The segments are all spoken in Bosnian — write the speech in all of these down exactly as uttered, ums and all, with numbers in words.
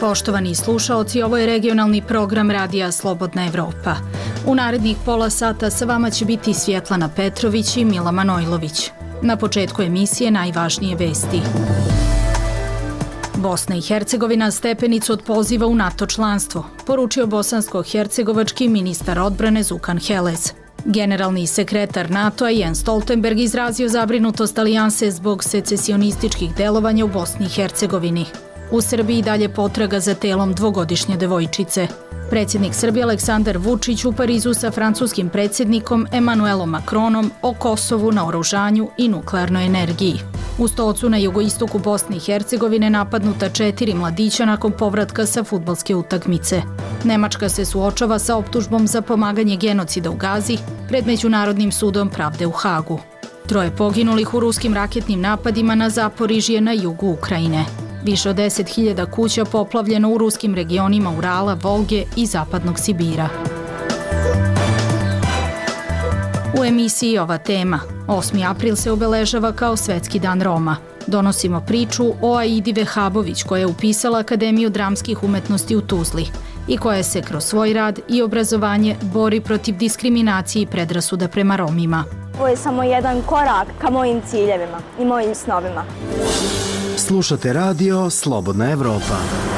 Poštovani slušaoci, ovo je regionalni program Radija Slobodna Evropa. U narednih pola sata sa vama će biti Svjetlana Petrović i Mila Manojlović. Na početku emisije najvažnije vesti. Bosna i Hercegovina stepenicu od poziva u NATO članstvo, poručio bosansko-hercegovački ministar odbrane Zukan Helez. Generalni sekretar NATO-a Jens Stoltenberg izrazio zabrinutost alijanse zbog secesionističkih delovanja u Bosni i Hercegovini. U Srbiji dalje potraga za telom dvogodišnje devojčice. Predsjednik Srbije Aleksandar Vučić u Parizu sa francuskim predsjednikom Emmanuelom Macronom o Kosovu, naoružanju i nuklearnoj energiji. U Stocu na jugoistoku Bosne i Hercegovine napadnuta četiri mladića nakon povratka sa fudbalske utakmice. Nemačka se suočava sa optužbom za pomaganje genocida u Gazi pred Međunarodnim sudom pravde u Hagu. Troje poginulih u ruskim raketnim napadima na Zaporižje na jugu Ukrajine. Više od deset hiljada kuća poplavljeno u ruskim regionima Urala, Volge i Zapadnog Sibira. U emisiji ova tema. osmi april se obeležava kao Svetski dan Roma. Donosimo priču o Aidi Vehabović koja je upisala Akademiju dramskih umetnosti u Tuzli i koja se kroz svoj rad i obrazovanje bori protiv diskriminacije i predrasuda prema Romima. Ovo je samo jedan korak ka mojim ciljevima i mojim snovima. Slušate radio Slobodna Evropa.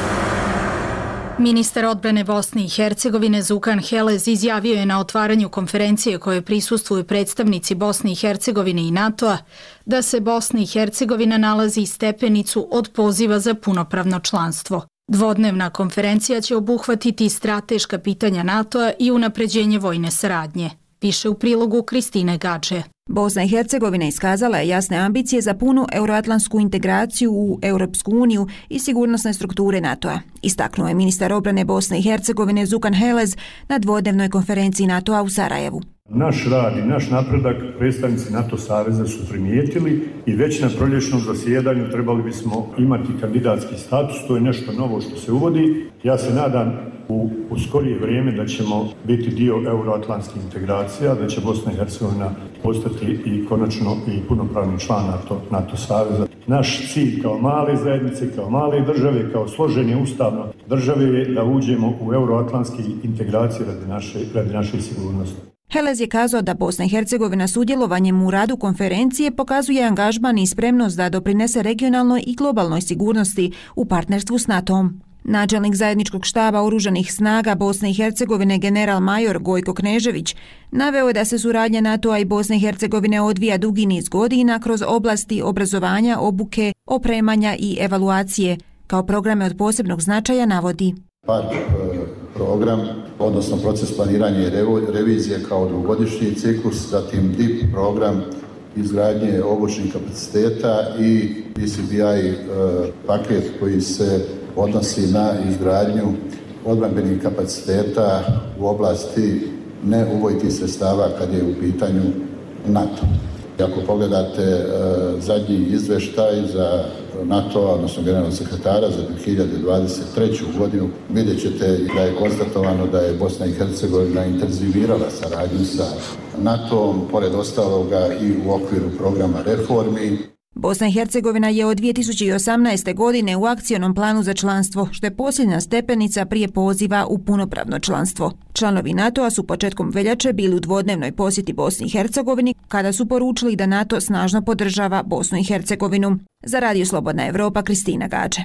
Ministar odbrane Bosne i Hercegovine Zukan Helez izjavio je na otvaranju konferencije koje prisustvuju predstavnici Bosne i Hercegovine i NATO-a da se Bosna i Hercegovina nalazi stepenicu od poziva za punopravno članstvo. Dvodnevna konferencija će obuhvatiti strateška pitanja NATO-a i unapređenje vojne saradnje, piše u prilogu Kristine Gadže. Bosna i Hercegovina iskazala je jasne ambicije za punu euroatlantsku integraciju u Europsku uniju i sigurnosne strukture NATO-a. Istaknuo je ministar obrane Bosne i Hercegovine Zukan Helez na dvodnevnoj konferenciji NATO-a u Sarajevu. Naš rad i naš napredak predstavnici NATO saveza su primijetili i već na proljećnom zasjedanju trebali bismo imati kandidatski status, to je nešto novo što se uvodi. Ja se nadam u, u skorije vrijeme da ćemo biti dio euroatlantskih integracija, da će Bosna i Hercegovina postati i konačno i punopravni član NATO, NATO saveza. Naš cilj kao male zajednice, kao male države, kao složene ustavno države je da uđemo u euroatlantske integracije radi naše, radi naše sigurnosti. Helez je kazao da Bosna i Hercegovina sudjelovanjem u radu konferencije pokazuje angažman i spremnost da doprinese regionalnoj i globalnoj sigurnosti u partnerstvu s NATO-om. Načelnik zajedničkog štaba oružanih snaga Bosne i Hercegovine general major Gojko Knežević naveo je da se suradnja NATO-a i Bosne i Hercegovine odvija dugi niz godina kroz oblasti obrazovanja, obuke, opremanja i evaluacije. Kao programe od posebnog značaja navodi PARP program, odnosno proces planiranja i revizije kao dvogodišnji ciklus, zatim D I P program izgradnje obučnih kapaciteta i P C B I paket koji se odnosi na izgradnju odbrambenih kapaciteta u oblasti neuvojitih sredstava kad je u pitanju NATO. Ako pogledate zadnji izveštaj za NATO, odnosno generalnog sekretara za dvije hiljade dvadeset treću godinu, vidjet ćete da je konstatovano da je Bosna i Hercegovina intenzivirala saradnju sa NATO-om, pored ostaloga i u okviru programa reformi. Bosna i Hercegovina je od dvije tisuće osamnaeste. godine u akcionom planu za članstvo, što je posljednja stepenica prije poziva u punopravno članstvo. Članovi NATO-a su početkom veljače bili u dvodnevnoj posjeti Bosni i Hercegovini, kada su poručili da NATO snažno podržava Bosnu i Hercegovinu. Za Radio Slobodna Evropa, Kristina Gadže.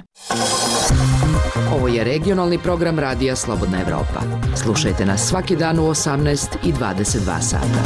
Ovo je regionalni program Radija Slobodna Evropa. Slušajte nas svaki dan u osamnaest i dvadeset dva sata.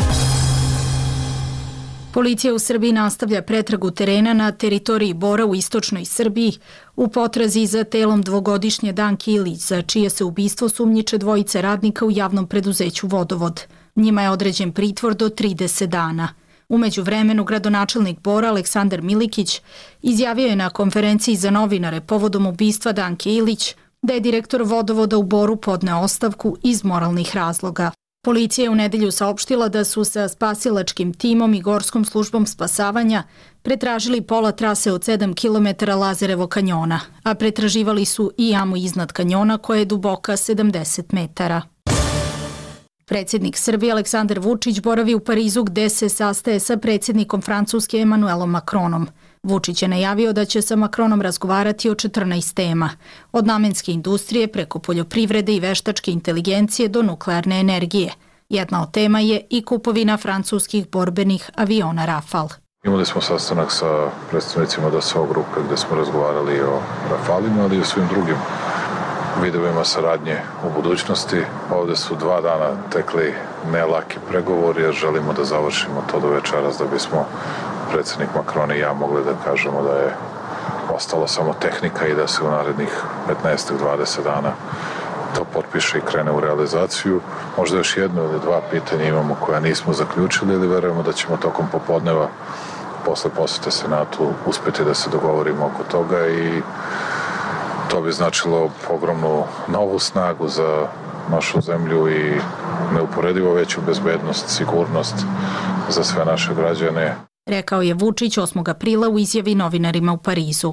Policija u Srbiji nastavlja pretragu terena na teritoriji Bora u istočnoj Srbiji u potrazi za telom dvogodišnje Danke Ilić, za čije se ubistvo sumnjiče dvojice radnika u javnom preduzeću Vodovod. Njima je određen pritvor do trideset dana. U međuvremenu gradonačelnik Bora Aleksandar Milikić izjavio je na konferenciji za novinare povodom ubistva Danke Ilić da je direktor Vodovoda u Boru podneo ostavku iz moralnih razloga. Policija je u nedelju saopštila da su sa spasilačkim timom i Gorskom službom spasavanja pretražili pola trase od sedam kilometara Lazarevo kanjona, a pretraživali su i jamu iznad kanjona koja je duboka sedamdeset metara. Predsjednik Srbije Aleksandar Vučić boravi u Parizu gde se sastaje sa predsjednikom Francuske Emmanuelom Macronom. Vučić je najavio da će sa Makronom razgovarati o četrnaest tema, od namenske industrije preko poljoprivrede i veštačke inteligencije do nuklearne energije. Jedna od tema je i kupovina francuskih borbenih aviona Rafal. Imali smo sastanak sa predstavnicima D S O grupe gde smo razgovarali o Rafalima, ali i o svim drugim vidovima saradnje u budućnosti. Ovde su dva dana tekli nelaki pregovori jer želimo da završimo to do večeras da bismo predsjednik Makron i ja mogli da kažemo da je ostalo samo tehnika i da se u narednih petnaest do dvadeset dana to potpiše i krene u realizaciju. Možda još jedno ili dva pitanja imamo koja nismo zaključili ili verujemo da ćemo tokom popodneva posle posete Senatu uspeti da se dogovorimo oko toga i to bi značilo ogromnu novu snagu za našu zemlju i neuporedivo veću bezbednost, sigurnost za sve naše građane. Rekao je Vučić osmog aprila u izjavi novinarima u Parizu.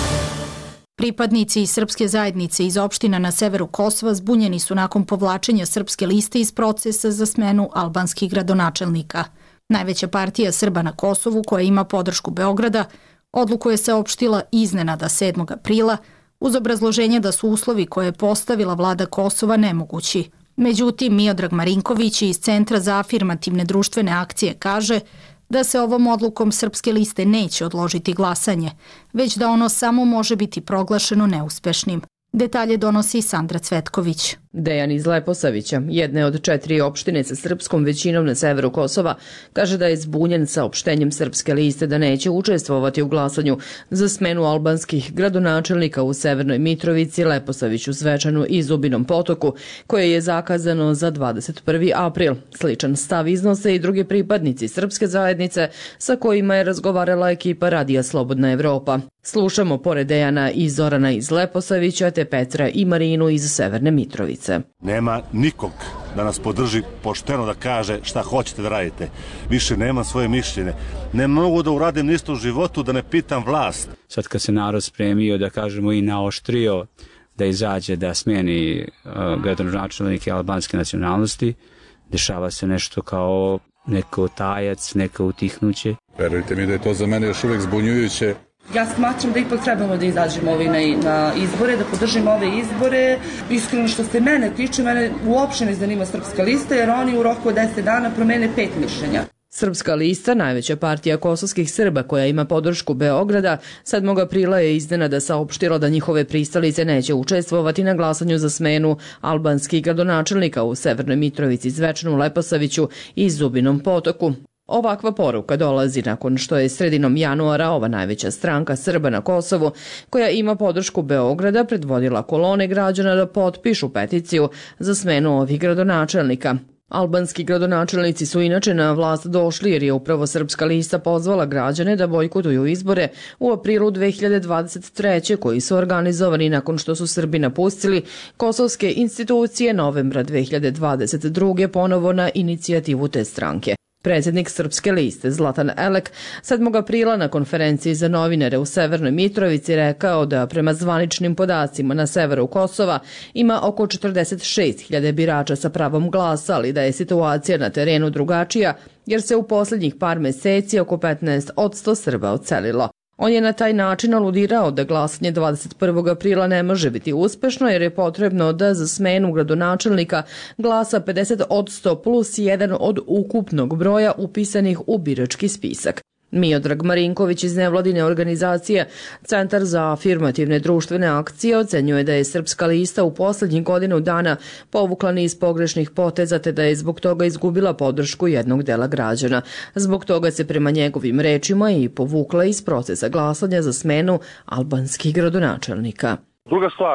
Pripadnici srpske zajednice iz opština na severu Kosova zbunjeni su nakon povlačenja Srpske liste iz procesa za smenu albanskih gradonačelnika. Najveća partija Srba na Kosovu, koja ima podršku Beograda, odluku je saopštila iznenada sedmog aprila uz obrazloženje da su uslovi koje je postavila vlada Kosova nemogući. Međutim, Miodrag Marinković iz Centra za afirmativne društvene akcije kaže da se ovom odlukom Srpske liste neće odložiti glasanje, već da ono samo može biti proglašeno neuspešnim. Detalje donosi Sandra Cvetković. Dejan iz Leposavića, jedne od četiri opštine sa srpskom većinom na severu Kosova, kaže da je zbunjen saopštenjem Srpske liste da neće učestvovati u glasanju za smenu albanskih gradonačelnika u Severnoj Mitrovici, Leposaviću, Zvečanu i Zubinom Potoku, koje je zakazano za dvadeset prvi april. Sličan stav iznose i drugi pripadnici srpske zajednice sa kojima je razgovarala ekipa Radija Slobodna Evropa. Slušamo pored Dejana i Zorana iz Leposavića te Petra i Marinu iz Severne Mitrovice. Nema nikog da nas podrži pošteno da kaže šta hoćete da radite. Više nema svoje mišljenje. Ne mogu da uradim ništa u životu da ne pitam vlast. Sad kad se narod spremio, da kažemo i naoštrio da izađe da smeni uh, gradonačelnike albanske nacionalnosti, dešava se nešto kao neko tajac, neko utihnuće. Verujte mi da je to za mene još uvijek zbunjujuće. Ja smatram da ipak trebamo da izađemo ovi na, na izbore, da podržimo ove izbore. Iskreno što se mene tiče, mene uopšte ne zanima Srpska lista, jer oni u roku od deset dana promene pet mišljenja. Srpska lista, najveća partija kosovskih Srba koja ima podršku Beograda, sedmog aprila je iznenada saopštila da njihove pristalice neće učestvovati na glasanju za smenu albanskih gradonačelnika u Severnoj Mitrovici, Zvečanu, Leposaviću i Zubinom Potoku. Ovakva poruka dolazi nakon što je sredinom januara ova najveća stranka Srba na Kosovu, koja ima podršku Beograda, predvodila kolone građana da potpišu peticiju za smenu ovih gradonačelnika. Albanski gradonačelnici su inače na vlast došli jer je upravo Srpska lista pozvala građane da bojkotuju izbore u aprilu dve hiljade dvadeset treće koji su organizovani nakon što su Srbi napustili kosovske institucije novembra dve hiljade dvadeset druge ponovo na inicijativu te stranke. Predsjednik Srpske liste Zlatan Elek sedmog aprila na konferenciji za novinare u Severnoj Mitrovici rekao da prema zvaničnim podacima na severu Kosova ima oko četrdeset šest hiljada birača sa pravom glasa, ali da je situacija na terenu drugačija jer se u posljednjih par meseci oko petnaest posto Srba odselilo. On je na taj način aludirao da glasanje dvadeset prvog aprila ne može biti uspešno jer je potrebno da za smenu gradonačelnika glasa pedeset posto plus jedan od ukupnog broja upisanih u birački spisak. Miodrag Marinković iz nevladine organizacije Centar za afirmativne društvene akcije ocenjuje da je Srpska lista u posljednjih godinu dana povukla niz pogrešnih poteza te da je zbog toga izgubila podršku jednog dela građana. Zbog toga se prema njegovim rečima i povukla iz procesa glasanja za smenu albanskih gradonačelnika. Druga stvar,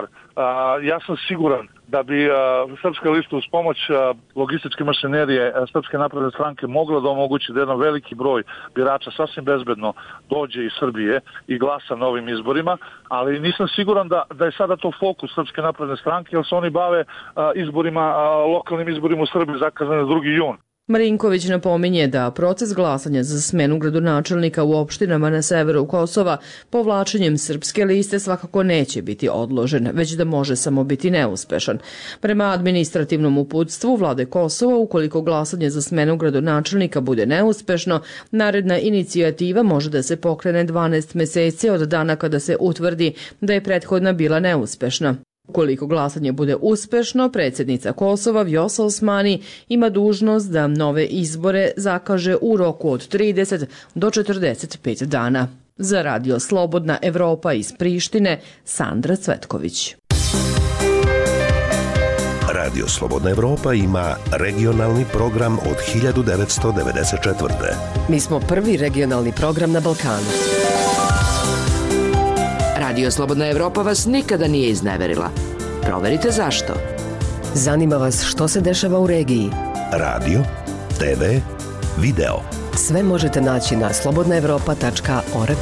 ja sam siguran da bi Srpska lista uz pomoć logističke mašinerije Srpske napredne stranke mogla da omogući da jedan veliki broj birača sasvim bezbedno dođe iz Srbije i glasa na ovim izborima, ali nisam siguran da, da je sada to fokus Srpske napredne stranke, jer se oni bave izborima, lokalnim izborima u Srbiji zakazane drugi jun. Marinković napominje da proces glasanja za smenu gradonačelnika u opštinama na severu Kosova povlačenjem srpske liste svakako neće biti odložen, već da može samo biti neuspešan. Prema administrativnom uputstvu vlade Kosova, ukoliko glasanje za smenu gradonačelnika bude neuspešno, naredna inicijativa može da se pokrene dvanaest meseci od dana kada se utvrdi da je prethodna bila neuspešna. Ukoliko glasanje bude uspešno, predsjednica Kosova Vjosa Osmani ima dužnost da nove izbore zakaže u roku od trideset do četrdeset pet dana. Za Radio Slobodna Evropa iz Prištine, Sandra Cvetković. Radio Slobodna Evropa ima regionalni program od hiljadu devetsto devedeset četvrte. Mi smo prvi regionalni program na Balkanu. Radio Slobodna Evropa vas nikada nije izneverila. Proverite zašto. Zanima vas što se dešava u regiji. Radio, te ve, video. Sve možete naći na slobodna evropa tačka org.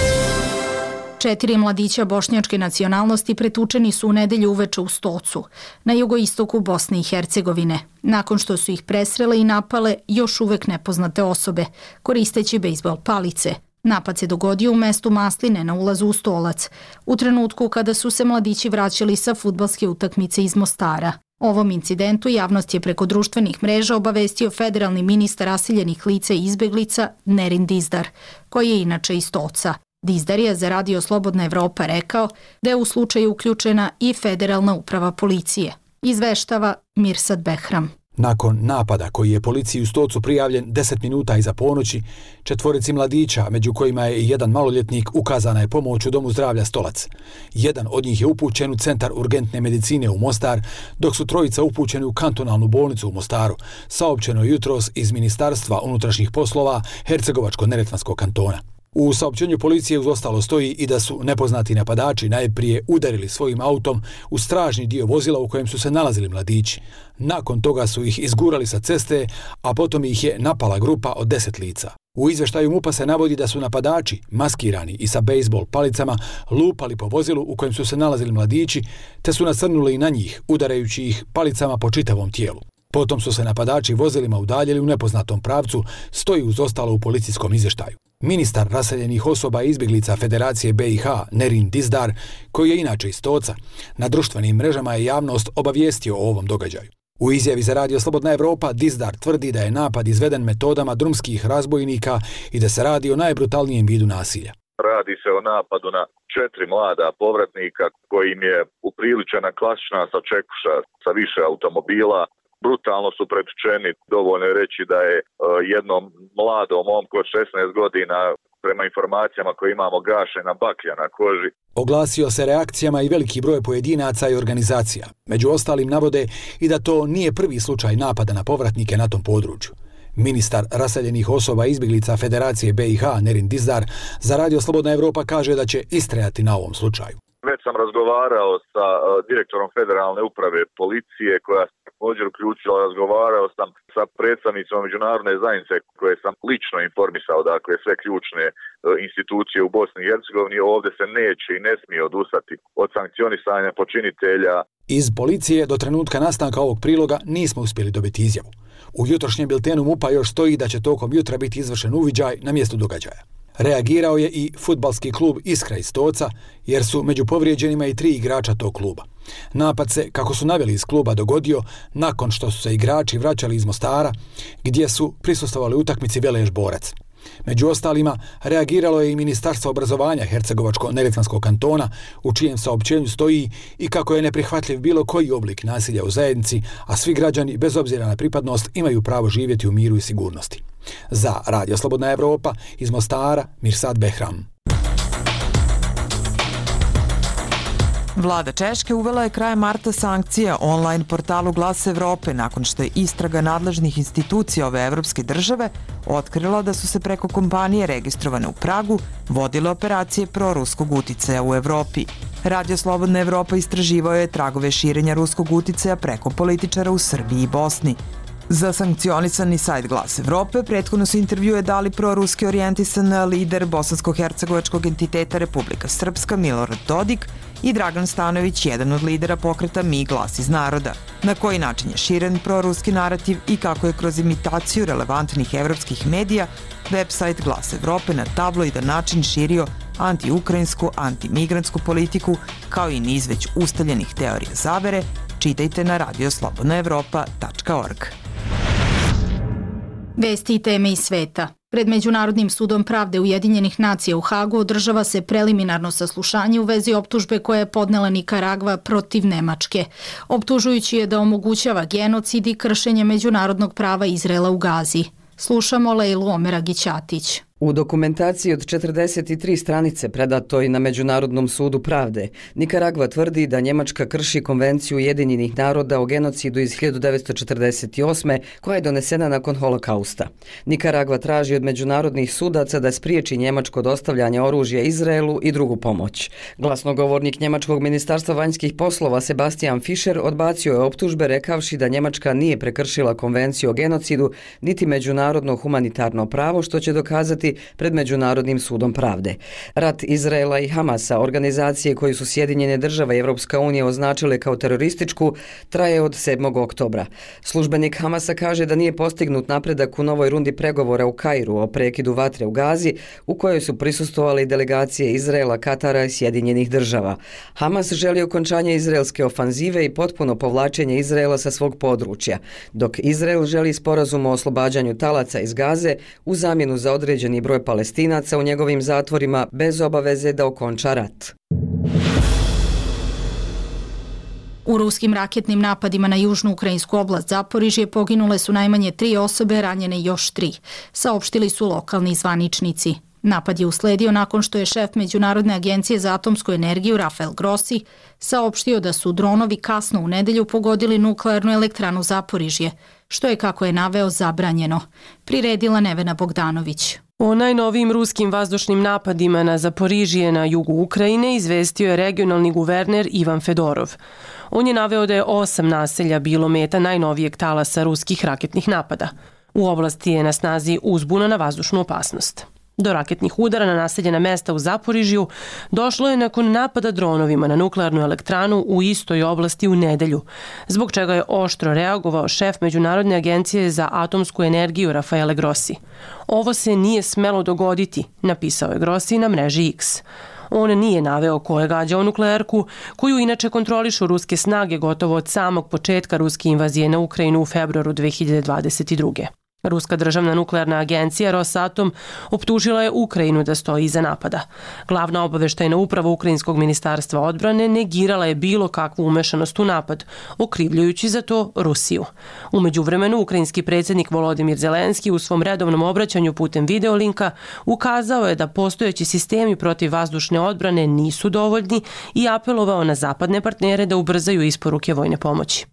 Četiri mladića bošnjačke nacionalnosti pretučeni su u nedelju uveče u Stocu, na jugoistoku Bosne i Hercegovine, nakon što su ih presrele i napale još uvek nepoznate osobe, koristeći bejzbol palice. Napad se dogodio u mestu Masline na ulazu u Stolac, u trenutku kada su se mladići vraćali sa fudbalske utakmice iz Mostara. Ovom incidentu javnost je preko društvenih mreža obavestio federalni ministar raseljenih lica i izbeglica Nerin Dizdar, koji je inače iz Stoca. Dizdar je za Radio Slobodna Evropa rekao da je u slučaju uključena i federalna uprava policije. Izveštava Mirsad Behram. Nakon napada koji je policiji u Stocu prijavljen deset minuta iza ponoći, četvorici mladića, među kojima je i jedan maloljetnik, ukazana je pomoć u Domu zdravlja Stolac. Jedan od njih je upućen u Centar urgentne medicine u Mostar, dok su trojica upućeni u kantonalnu bolnicu u Mostaru, saopćeno jutros iz Ministarstva unutrašnjih poslova Hercegovačko-neretvanskog kantona. U saopćenju policije uz ostalo stoji i da su nepoznati napadači najprije udarili svojim autom u stražni dio vozila u kojem su se nalazili mladići. Nakon toga su ih izgurali sa ceste, a potom ih je napala grupa od deset lica. U izveštaju MUP-a se navodi da su napadači, maskirani i sa bejzbol palicama, lupali po vozilu u kojem su se nalazili mladići, te su nasrnuli i na njih, udarajući ih palicama po čitavom tijelu. Potom su se napadači vozilima udaljili u nepoznatom pravcu, stoji uz ostalo u policijskom izvještaju. Ministar raseljenih osoba i izbjeglica Federacije be i ha Nerin Dizdar, koji je inače iz Stoca, na društvenim mrežama je javnost obavijestio o ovom događaju. U izjavi za Radio Slobodna Evropa Dizdar tvrdi da je napad izveden metodama drumskih razbojnika i da se radi o najbrutalnijem vidu nasilja. Radi se o napadu na četiri mlada povratnika kojim je upriličena klasična sačekuša sa više automobila. Brutalno su pretučeni, dovoljno je reći da je jednom mladom momku od šesnaest godina, prema informacijama koje imamo, gašena baklja na koži. Oglasio se reakcijama i veliki broj pojedinaca i organizacija. Među ostalim navode i da to nije prvi slučaj napada na povratnike na tom području. Ministar raseljenih osoba i izbjeglica Federacije be i ha Nerin Dizdar za Radio Slobodna Evropa kaže da će istrajati na ovom slučaju. Već sam razgovarao sa uh, direktorom federalne uprave policije koja se također uključila, razgovarao sam sa predstavnicima međunarodne zajednice koje sam lično informisao, dakle sve ključne uh, institucije u Bosni i Hercegovini. Ovdje se neće i ne smije odustati od sankcionisanja počinitelja. Iz policije do trenutka nastanka ovog priloga nismo uspjeli dobiti izjavu. U jutrošnjem biltenu MUP-a još stoji da će tokom jutra biti izvršen uviđaj na mjestu događaja. Reagirao je i fudbalski klub Iskra iz Stoca, jer su među povrijeđenima i tri igrača tog kluba. Napad se, kako su naveli iz kluba, dogodio nakon što su se igrači vraćali iz Mostara, gdje su prisustvovali utakmici Velež Borac. Među ostalima, reagiralo je i Ministarstvo obrazovanja Hercegovačko-neretvanskog kantona, u čijem saopćenju stoji i kako je neprihvatljiv bilo koji oblik nasilja u zajednici, a svi građani, bez obzira na pripadnost, imaju pravo živjeti u miru i sigurnosti. Za Radio Slobodna Evropa iz Mostara, Mirsad Behram. Vlada Češke uvela je krajem marta sankcije online portalu Glas Evrope nakon što je istraga nadležnih institucija ove evropske države otkrila da su se preko kompanije registrovane u Pragu vodile operacije proruskog uticaja u Evropi. Radio Slobodna Evropa istraživao je tragove širenja ruskog uticaja preko političara u Srbiji i Bosni. Za sankcionisani sajt Glas Evrope prethodno su intervjue dali proruski orijentisan lider bosansko-hercegovačkog entiteta Republika Srpska Milorad Dodik i Dragan Stanović, jedan od lidera pokreta Mi glas iz naroda. Na koji način je širen proruski narativ i kako je kroz imitaciju relevantnih evropskih medija website Glas Evrope na tabloidan način širio anti-ukrajinsku, anti-migrantsku politiku, kao i niz već ustaljenih teorija zavere, čitajte na radio slobodna evropa tačka org. Vesti i teme iz sveta. Pred Međunarodnim sudom pravde Ujedinjenih nacija u Hagu održava se preliminarno saslušanje u vezi optužbe koje je podnela Nikaragva protiv Nemačke, optužujući je da omogućava genocid i kršenje međunarodnog prava Izraela u Gazi. Slušamo Lejlu Omeragić-Atić. U dokumentaciji od četrdeset tri stranice predatoj na Međunarodnom sudu pravde, Nikaragva tvrdi da Njemačka krši Konvenciju Ujedinjenih naroda o genocidu iz hiljadu devetsto četrdeset osme koja je donesena nakon holokausta. Nikaragva traži od međunarodnih sudaca da spriječi njemačko dostavljanje oružja Izraelu i drugu pomoć. Glasnogovornik Njemačkog ministarstva vanjskih poslova Sebastian Fischer odbacio je optužbe rekavši da Njemačka nije prekršila Konvenciju o genocidu niti međunarodno humanitarno pravo, što će dokazati pred Međunarodnim sudom pravde. Rat Izraela i Hamasa, organizacije koju su Sjedinjene države i Evropska unija označile kao terorističku, traje od sedmog oktobra. Službenik Hamasa kaže da nije postignut napredak u novoj rundi pregovora u Kairu o prekidu vatre u Gazi, u kojoj su prisustvovali delegacije Izraela, Katara i Sjedinjenih država. Hamas želi okončanje izraelske ofanzive i potpuno povlačenje Izraela sa svog područja, dok Izrael želi sporazum o oslobađanju talaca iz Gaze u zamjenu za određeni broj Palestinaca u njegovim zatvorima bez obaveze da okonča rat. U ruskim raketnim napadima na južnu ukrajinsku oblast Zaporižje poginule su najmanje tri osobe, ranjene još tri, saopštili su lokalni zvaničnici. Napad je usledio nakon što je šef Međunarodne agencije za atomsku energiju Rafael Grossi saopštio da su dronovi kasno u nedelju pogodili nuklearnu elektranu Zaporižje, što je, kako je naveo, zabranjeno. Priredila Nevena Bogdanović. O najnovijim ruskim vazdušnim napadima na Zaporižje na jugu Ukrajine izvestio je regionalni guverner Ivan Fedorov. On je naveo da je osam naselja bilo meta najnovijeg talasa ruskih raketnih napada. U oblasti je na snazi uzbuna na vazdušnu opasnost. Do raketnih udara na naseljena mesta u Zaporižju došlo je nakon napada dronovima na nuklearnu elektranu u istoj oblasti u nedelju, zbog čega je oštro reagovao šef Međunarodne agencije za atomsku energiju Rafaele Grossi. Ovo se nije smelo dogoditi, napisao je Grossi na mreži X. On nije naveo ko je gađao nuklearku, koju inače kontrolišu ruske snage gotovo od samog početka ruske invazije na Ukrajinu u februaru dve hiljade dvadeset druge. Ruska državna nuklearna agencija Rosatom optužila je Ukrajinu da stoji iza napada. Glavna obaveštajna uprava Ukrajinskog ministarstva odbrane negirala je bilo kakvu umešanost u napad, okrivljujući za to Rusiju. U međuvremenu, ukrajinski predsjednik Volodimir Zelenski u svom redovnom obraćanju putem videolinka ukazao je da postojeći sistemi protiv vazdušne odbrane nisu dovoljni i apelovao na zapadne partnere da ubrzaju isporuke vojne pomoći.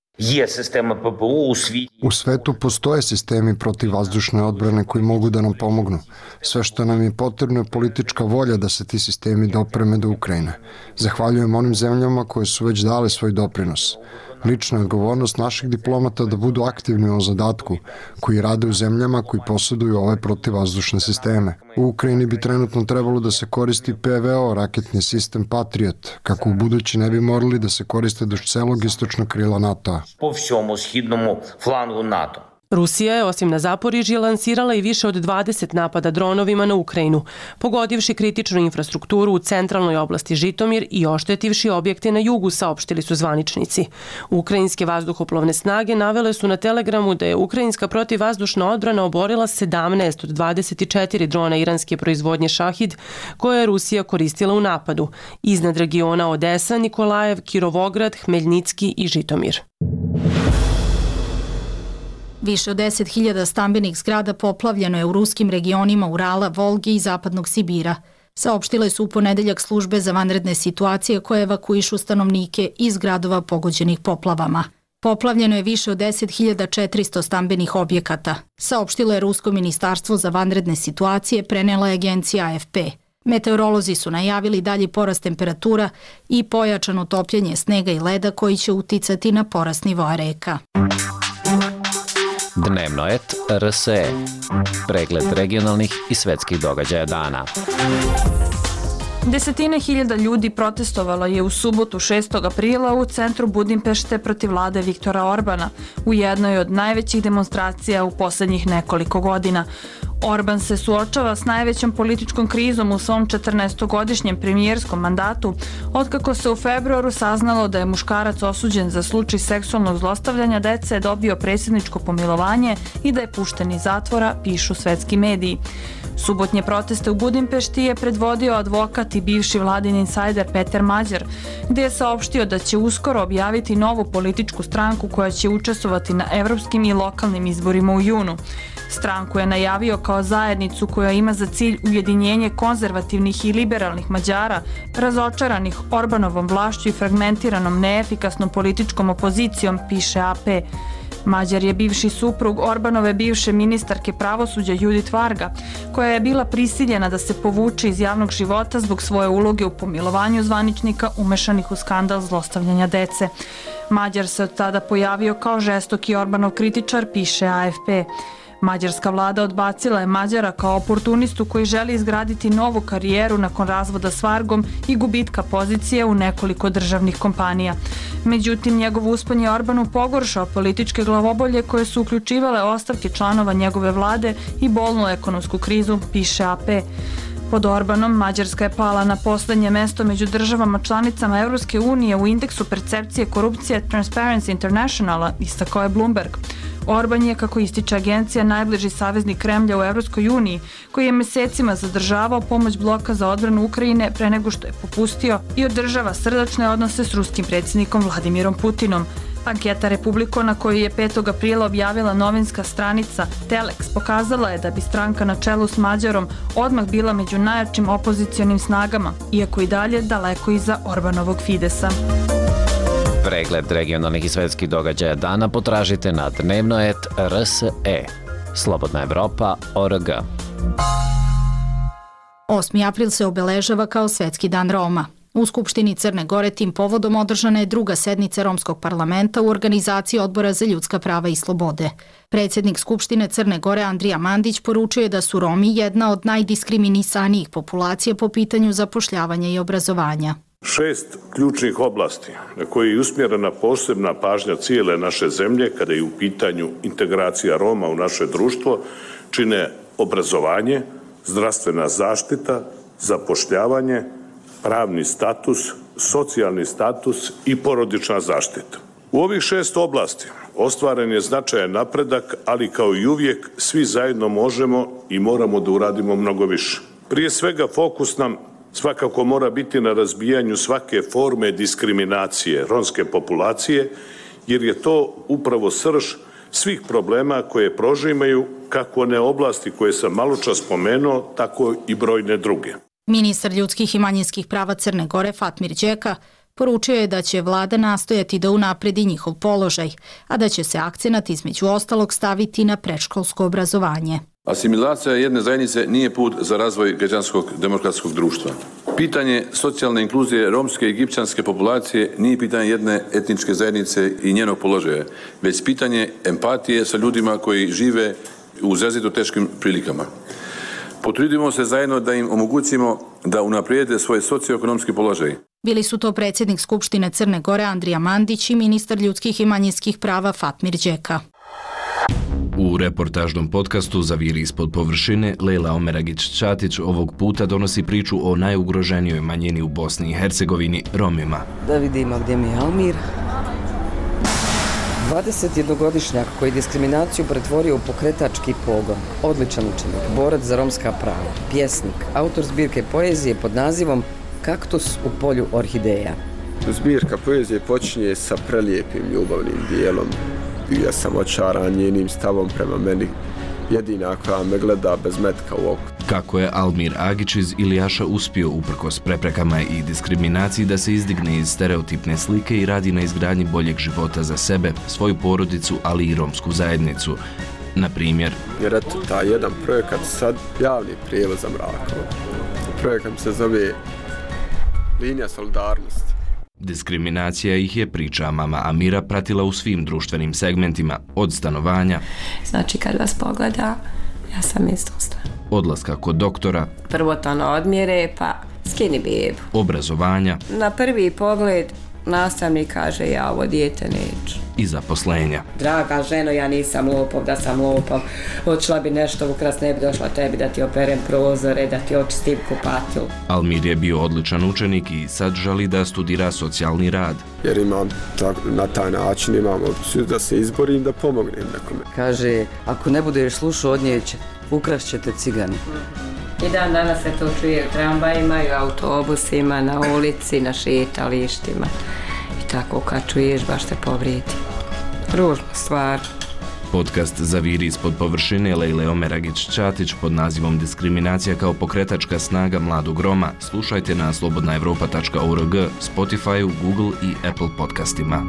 U svetu postoje sistemi protivvazdušne odbrane koji mogu da nam pomognu. Sve što nam je potrebno je politička volja da se ti sistemi dopreme do Ukrajine. Zahvaljujem onim zemljama koje su već dale svoj doprinos. Lična je odgovornost naših diplomata da budu aktivni u ovom zadatku, koji rade u zemljama koji posjeduju ove protivvazdušne sisteme. U Ukrajini bi trenutno trebalo da se koristi P V O, raketni sistem Patriot, kako u budući ne bi morali da se koriste duž celog istočnog krila NATO-a. Po всьому східному флангу НАТО. Rusija je osim na Zaporižje lansirala i više od dvadeset napada dronovima na Ukrajinu, pogodivši kritičnu infrastrukturu u centralnoj oblasti Žitomir i oštetivši objekte na jugu, saopštili su zvaničnici. Ukrajinske vazduhoplovne snage navele su na Telegramu da je ukrajinska protivvazdušna odbrana oborila sedamnaest od dvadeset četiri drona iranske proizvodnje Šahid, koje je Rusija koristila u napadu, iznad regiona Odesa, Nikolajev, Kirovograd, Hmeljnicki i Žitomir. Više od deset hiljada stambenih zgrada poplavljeno je u ruskim regionima Urala, Volgi i Zapadnog Sibira. Saopštile su u ponedeljak službe za vanredne situacije koje evakuišu stanovnike iz gradova pogođenih poplavama. Poplavljeno je više od deset hiljada četiristo stambenih objekata. Saopštilo je Rusko ministarstvo za vanredne situacije, prenela je agencija A F P. Meteorolozi su najavili dalji porast temperatura i pojačano topljenje snega i leda koji će uticati na porast nivoa reka. Dnevno et R S E. Pregled regionalnih i svetskih događaja dana. Desetine hiljada ljudi protestovalo je u subotu šestog aprila u centru Budimpešte protiv vlade Viktora Orbana u jednoj od najvećih demonstracija u poslednjih nekoliko godina. Orban se suočava s najvećom političkom krizom u svom četrnaestogodišnjem premijerskom mandatu, otkako se u februaru saznalo da je muškarac osuđen za slučaj seksualnog zlostavljanja dece dobio predsjedničko pomilovanje i da je pušten iz zatvora, pišu svetski mediji. Subotnje proteste u Budimpešti je predvodio advokat i bivši vladin insajder Peter Mađar, gdje je saopštio da će uskoro objaviti novu političku stranku koja će učestvovati na evropskim i lokalnim izborima u junu. Stranku je najavio kao zajednicu koja ima za cilj ujedinjenje konzervativnih i liberalnih Mađara, razočaranih Orbanovom vlašću i fragmentiranom neefikasnom političkom opozicijom, piše A P. Mađar je bivši suprug Orbanove bivše ministarke pravosuđa Judith Varga, koja je bila prisiljena da se povuče iz javnog života zbog svoje uloge u pomilovanju zvaničnika umešanih u skandal zlostavljanja dece. Mađar se od tada pojavio kao žestoki Orbanov kritičar, piše A F P. Mađarska vlada odbacila je Mađara kao oportunistu koji želi izgraditi novu karijeru nakon razvoda s Vargom i gubitka pozicije u nekoliko državnih kompanija. Međutim, njegov uspon je Orbanu pogoršao političke glavobolje koje su uključivale ostavke članova njegove vlade i bolnu ekonomsku krizu, piše A P. Pod Orbanom, Mađarska je pala na poslednje mesto među državama članicama Evropske unije u indeksu percepcije korupcije Transparency Internationala, istakao je Bloomberg. Orban je, kako ističe agencija, najbliži saveznik Kremlja u Evropskoj uniji, koji je mesecima zadržavao pomoć bloka za odbranu Ukrajine pre nego što je popustio i održava srdačne odnose s ruskim predsjednikom Vladimirom Putinom. Anketa Republikona koju je petog aprila objavila novinska stranica Telex pokazala je da bi stranka na čelu s Mađarom odmah bila među najjačim opozicionim snagama, iako i dalje daleko iza Orbanovog Fidesa. Pregled regionalnih i svetskih događaja dana potražite na dnevno et r s e. Slobodna Evropa tačka org. osmi april se obeležava kao Svetski dan Roma. U Skupštini Crne Gore tim povodom održana je druga sednica Romskog parlamenta u organizaciji Odbora za ljudska prava i slobode. Predsjednik Skupštine Crne Gore Andrija Mandić poručuje da su Romi jedna od najdiskriminisanijih populacija po pitanju zapošljavanja i obrazovanja. Šest ključnih oblasti na koje je usmjerena posebna pažnja cijele naše zemlje kada je u pitanju integracija Roma u naše društvo čine obrazovanje, zdravstvena zaštita, zapošljavanje, pravni status, socijalni status i porodična zaštita. U ovih šest oblasti ostvaren je značajan napredak, ali kao i uvijek svi zajedno možemo i moramo da uradimo mnogo više. Prije svega fokus nam svakako mora biti na razbijanju svake forme diskriminacije romske populacije, jer je to upravo srž svih problema koje prožimaju kako one oblasti koje sam maločas spomenuo, tako i brojne druge. Ministar ljudskih i manjinskih prava Crne Gore Fatmir Đeka poručio je da će vlada nastojati da unapredi njihov položaj, a da će se akcenat između ostalog staviti na predškolsko obrazovanje. Asimilacija jedne zajednice nije put za razvoj građanskog demokratskog društva. Pitanje socijalne inkluzije romske i egipćanske populacije nije pitanje jedne etničke zajednice i njenog položaja, već pitanje empatije sa ljudima koji žive u izrazito teškim prilikama. Potrudimo se zajedno da im omogućimo da unaprijede svoj socioekonomski položaj. Bili su to predsjednik Skupštine Crne Gore Andrija Mandić i ministar ljudskih i manjinskih prava Fatmir Đeka. U reportažnom podcastu Zaviri ispod površine, Lejla Omeragić-Čatić ovog puta donosi priču o najugroženijoj manjini u Bosni i Hercegovini, Romima. Da vidimo gdje mi je Almir. dvadesetjednogodišnjak koji diskriminaciju pretvorio u pokretački pogon, odličan učenik, borac za romska prava, pjesnik, autor zbirke poezije pod nazivom Kaktus u polju orhideja. Zbirka poezije počinje sa prelijepim ljubavnim dijelom. Ja sam očaran njenim stavom prema meni, jedina koja me gleda bez metka u oku. Kako je Almir Agić iz Ilijaša uspio uprkos preprekama i diskriminaciji da se izdigne iz stereotipne slike i radi na izgradnji boljeg života za sebe, svoju porodicu, ali i romsku zajednicu. Na primjer, jer eto, taj jedan projekat sad javni prijevoz za Mrakovo. Projekat se zove Linija solidarnosti. Diskriminacija ih je, priča mama Amira, pratila u svim društvenim segmentima, od stanovanja. Znači kad vas pogleda, ja sam isto stvar. Odlaska kod doktora. Prvo to na odmjere, pa s skini bebu. Obrazovanja. Na prvi pogled nastavnik kaže ja ovo dijete neću. I zaposlenja. Draga ženo, ja nisam lopov, da sam lopov. Hoćela bi nešto ukras, ne bi došla tebi da ti operem prozore, da ti očistim kupatilu. Almir je bio odličan učenik i sad želi da studira socijalni rad. Jer imam tak, na taj način imam opciju da se izborim, da pomognem nekome. Kaže, ako ne budeš slušao od nje, ukrašćete cigani. I dan danas se to čuje u tramvajima, u autobusima, na ulici, na šetalištima. I tako kad čuješ baš te povrijedi. Ružna stvar. Podcast Zaviri ispod površine Lejle Omeragić-Ćatić pod nazivom Diskriminacija kao pokretačka snaga mladog Roma slušajte na slobodna evropa tačka org, Spotify, Google i Apple podcastima.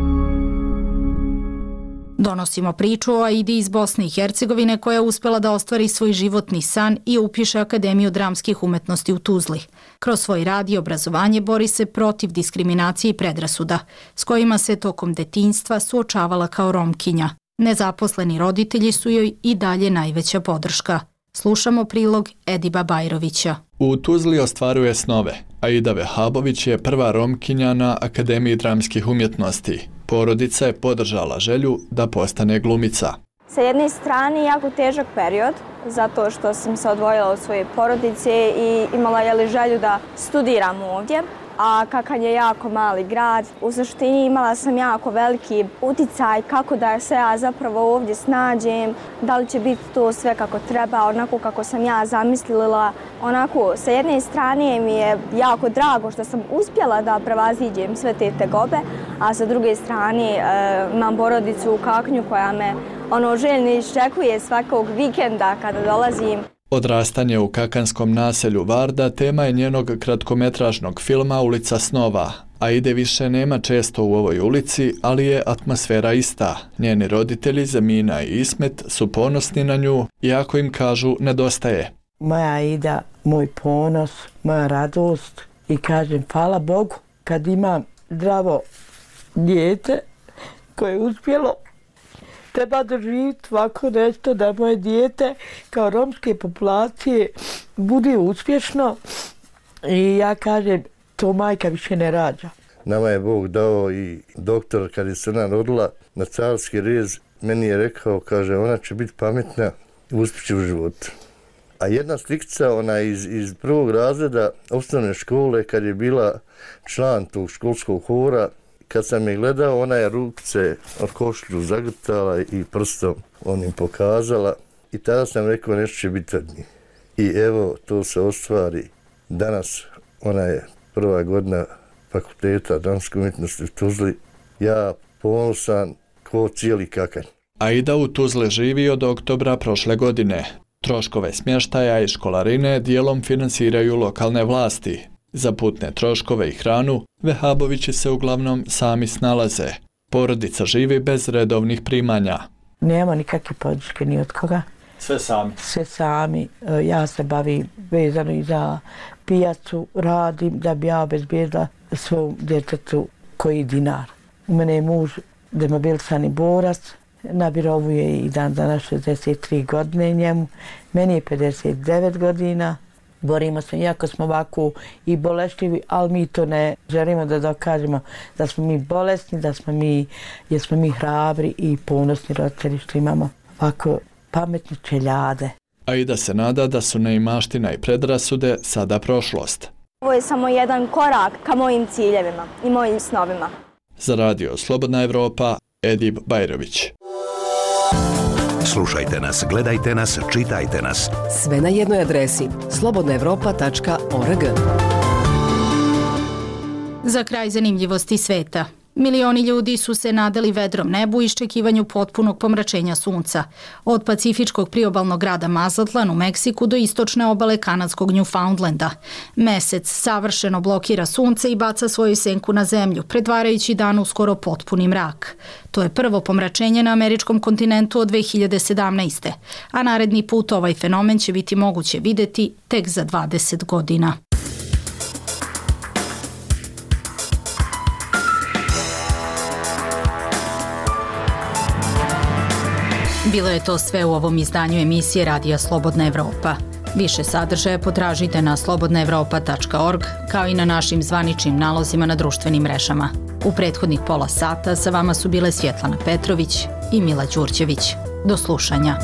Donosimo priču o Aidi iz Bosne i Hercegovine koja je uspjela da ostvari svoj životni san i upiše Akademiju dramskih umetnosti u Tuzli. Kroz svoj rad i obrazovanje bori se protiv diskriminacije i predrasuda, s kojima se tokom detinjstva suočavala kao Romkinja. Nezaposleni roditelji su joj i dalje najveća podrška. Slušamo prilog Ediba Bajrovića. U Tuzli ostvaruje snove. Aida Vehabović je prva Romkinja na Akademiji dramskih umjetnosti. Porodica je podržala želju da postane glumica. Sa jedne strane jako težak period, zato što sam se odvojila od svoje porodice i imala je želju da studiram ovdje. A kakav je jako mali grad, u suštini imala sam jako veliki uticaj kako da se ja zapravo ovdje snađem, da li će biti to sve kako treba, onako kako sam ja zamislila. Onako, sa jedne strane mi je jako drago što sam uspjela da prevaziđem sve te tegobe, a sa druge strane e, imam porodicu u Kaknju koja me ono željno iščekuje svakog vikenda kada dolazim. Odrastanje u kakanskom naselju Varda tema je njenog kratkometražnog filma Ulica snova. Aide više nema često u ovoj ulici, ali je atmosfera ista. Njeni roditelji Zamina i Ismet su ponosni na nju, iako im kažu nedostaje. Moja Aida, moj ponos, moja radost i kažem hvala Bogu kad imam zdravo dijete koje je uspjelo. Treba doživjeti ovako nešto da moje dijete kao romske populacije bude uspješno i ja kažem to majka više ne rađa. Nama je Bog dao i doktor kad je se ona rodila na carski rez, meni je rekao, kaže ona će biti pametna i uspjeće u životu. A jedna slikica ona iz, iz prvog razreda osnovne škole kad je bila član tog školskog hora, kad sam je gledao, ona je rukice od košlju zagrtala i prstom onim pokazala i tada sam rekao nešto će biti od njih. I evo, to se ostvari. Danas ona je prva godina fakulteta dramske umjetnosti u Tuzli. Ja ponosan ko cijeli Kakanj. Aida u Tuzli živi od oktobra prošle godine. Troškove smještaja i školarine dijelom finansiraju lokalne vlasti. Za putne troškove i hranu Vehabovići se uglavnom sami snalaze. Porodica živi bez redovnih primanja. Nema nikakve podrške ni od koga. Sve sami? Sve sami. Ja se bavim vezano i za pijacu, radim da bi ja obezbijedila svom djetetu koji dinar. U mene je muž demobilisani borac, na birovu je i dan danas šezdeset tri godine njemu, meni je pedeset devet godina. Borimo se, iako smo ovako i bolešljivi, ali mi to ne želimo da dokažemo da smo mi bolesni, da smo mi, jer smo mi hrabri i ponosni roditelji što imamo ovako pametne čeljade. Aida se nada da su neimaština i predrasude sada prošlost. Ovo je samo jedan korak ka mojim ciljevima i mojim snovima. Za radio Slobodna Evropa, Edib Bajrović. Slušajte nas, gledajte nas, čitajte nas. Sve na jednoj adresi slobodna evropa tačka org. Za kraj zanimljivosti sveta. Milioni ljudi su se nadali vedrom nebu u iščekivanju potpunog pomračenja sunca. Od pacifičkog priobalnog grada Mazatlan u Meksiku do istočne obale kanadskog Newfoundlanda. Mesec savršeno blokira sunce i baca svoju senku na zemlju, pretvarajući dan u skoro potpuni mrak. To je prvo pomračenje na američkom kontinentu od dve hiljade sedamnaeste. A naredni put ovaj fenomen će biti moguće videti tek za dvadeset godina. Bilo je to sve u ovom izdanju emisije Radija Slobodna Evropa. Više sadržaja potražite na slobodna evropa tačka org kao i na našim zvaničnim nalozima na društvenim mrežama. U prethodnih pola sata sa vama su bile Svjetlana Petrović i Mila Đurđević. Do slušanja.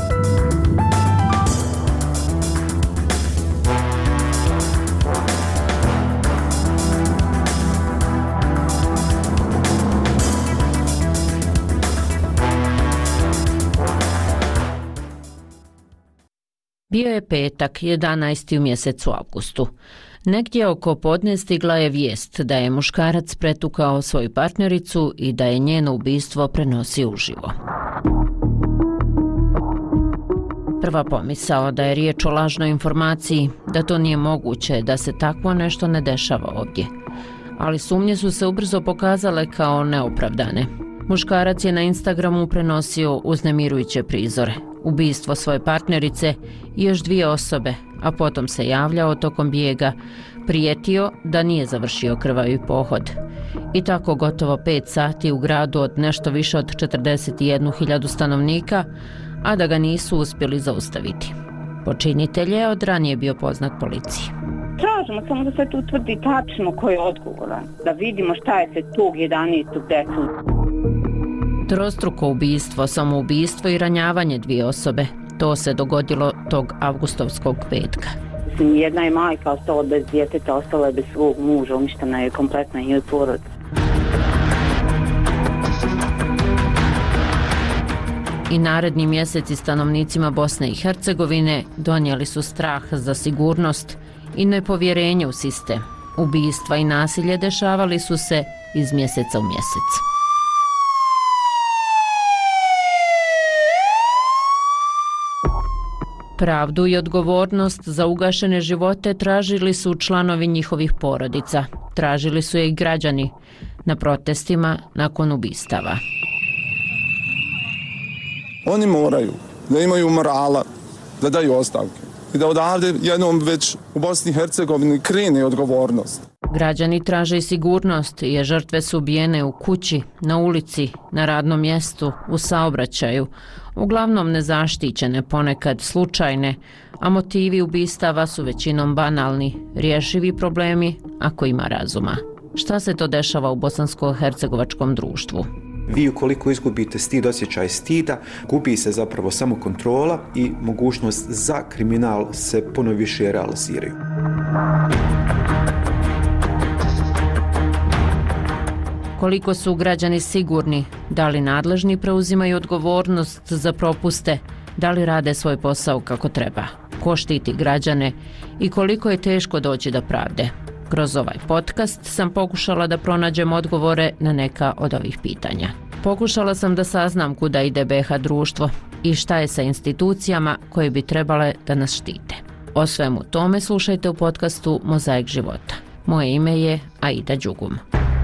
Bio je petak, jedanaesti u mjesecu avgustu. Negdje oko podne stigla je vijest da je muškarac pretukao svoju partnericu i da je njeno ubistvo prenosio uživo. Prva pomisao da je riječ o lažnoj informaciji, da to nije moguće, da se takvo nešto ne dešava ovdje. Ali sumnje su se ubrzo pokazale kao neopravdane. Muškarac je na Instagramu prenosio uznemirujuće prizore, ubistvo svoje partnerice i još dvije osobe, a potom se javljao tokom bijega, prijetio da nije završio krvavi pohod. I tako gotovo pet sati u gradu od nešto više od četrdeset jednu hiljadu stanovnika, a da ga nisu uspjeli zaustaviti. Počinitelj je od ranije bio poznat policiji. Tražimo samo da se tu utvrdi tačno ko je odgovoran, da vidimo šta je se tog jedanaestog deca. Trostruko ubistvo, samoubistvo i ranjavanje dvije osobe. To se dogodilo tog avgustovskog petka. Jedna je majka ostala bez djeteta, ostala je bez svog muža, uništena je kompletna njoj porodica. I naredni mjeseci stanovnicima Bosne i Hercegovine donijeli su strah za sigurnost i nepovjerenje u sistem. Ubistva i nasilje dešavali su se iz mjeseca u mjesec. Pravdu i odgovornost za ugašene živote tražili su članovi njihovih porodica. Tražili su je i građani na protestima nakon ubistava. Oni moraju da imaju morala, da daju ostavke i da odavde jednom već u Bosni i Hercegovini krene odgovornost. Građani traže i sigurnost jer žrtve su ubijene u kući, na ulici, na radnom mjestu, u saobraćaju, uglavnom nezaštićene, ponekad slučajne, a motivi ubistava su većinom banalni, rješivi problemi ako ima razuma. Šta se to dešava u bosansko-hercegovačkom društvu? Vi ukoliko izgubite stid, osjećaj stida, gubi se zapravo samo kontrola i mogućnost za kriminal se puno više realiziraju. Koliko su građani sigurni, da li nadležni preuzimaju odgovornost za propuste, da li rade svoj posao kako treba, ko štiti građane i koliko je teško doći do pravde. Kroz ovaj podcast sam pokušala da pronađem odgovore na neka od ovih pitanja. Pokušala sam da saznam kuda ide be ha društvo i šta je sa institucijama koje bi trebale da nas štite. O svemu tome slušajte u podcastu Mozaik života. Moje ime je Aida Đugum.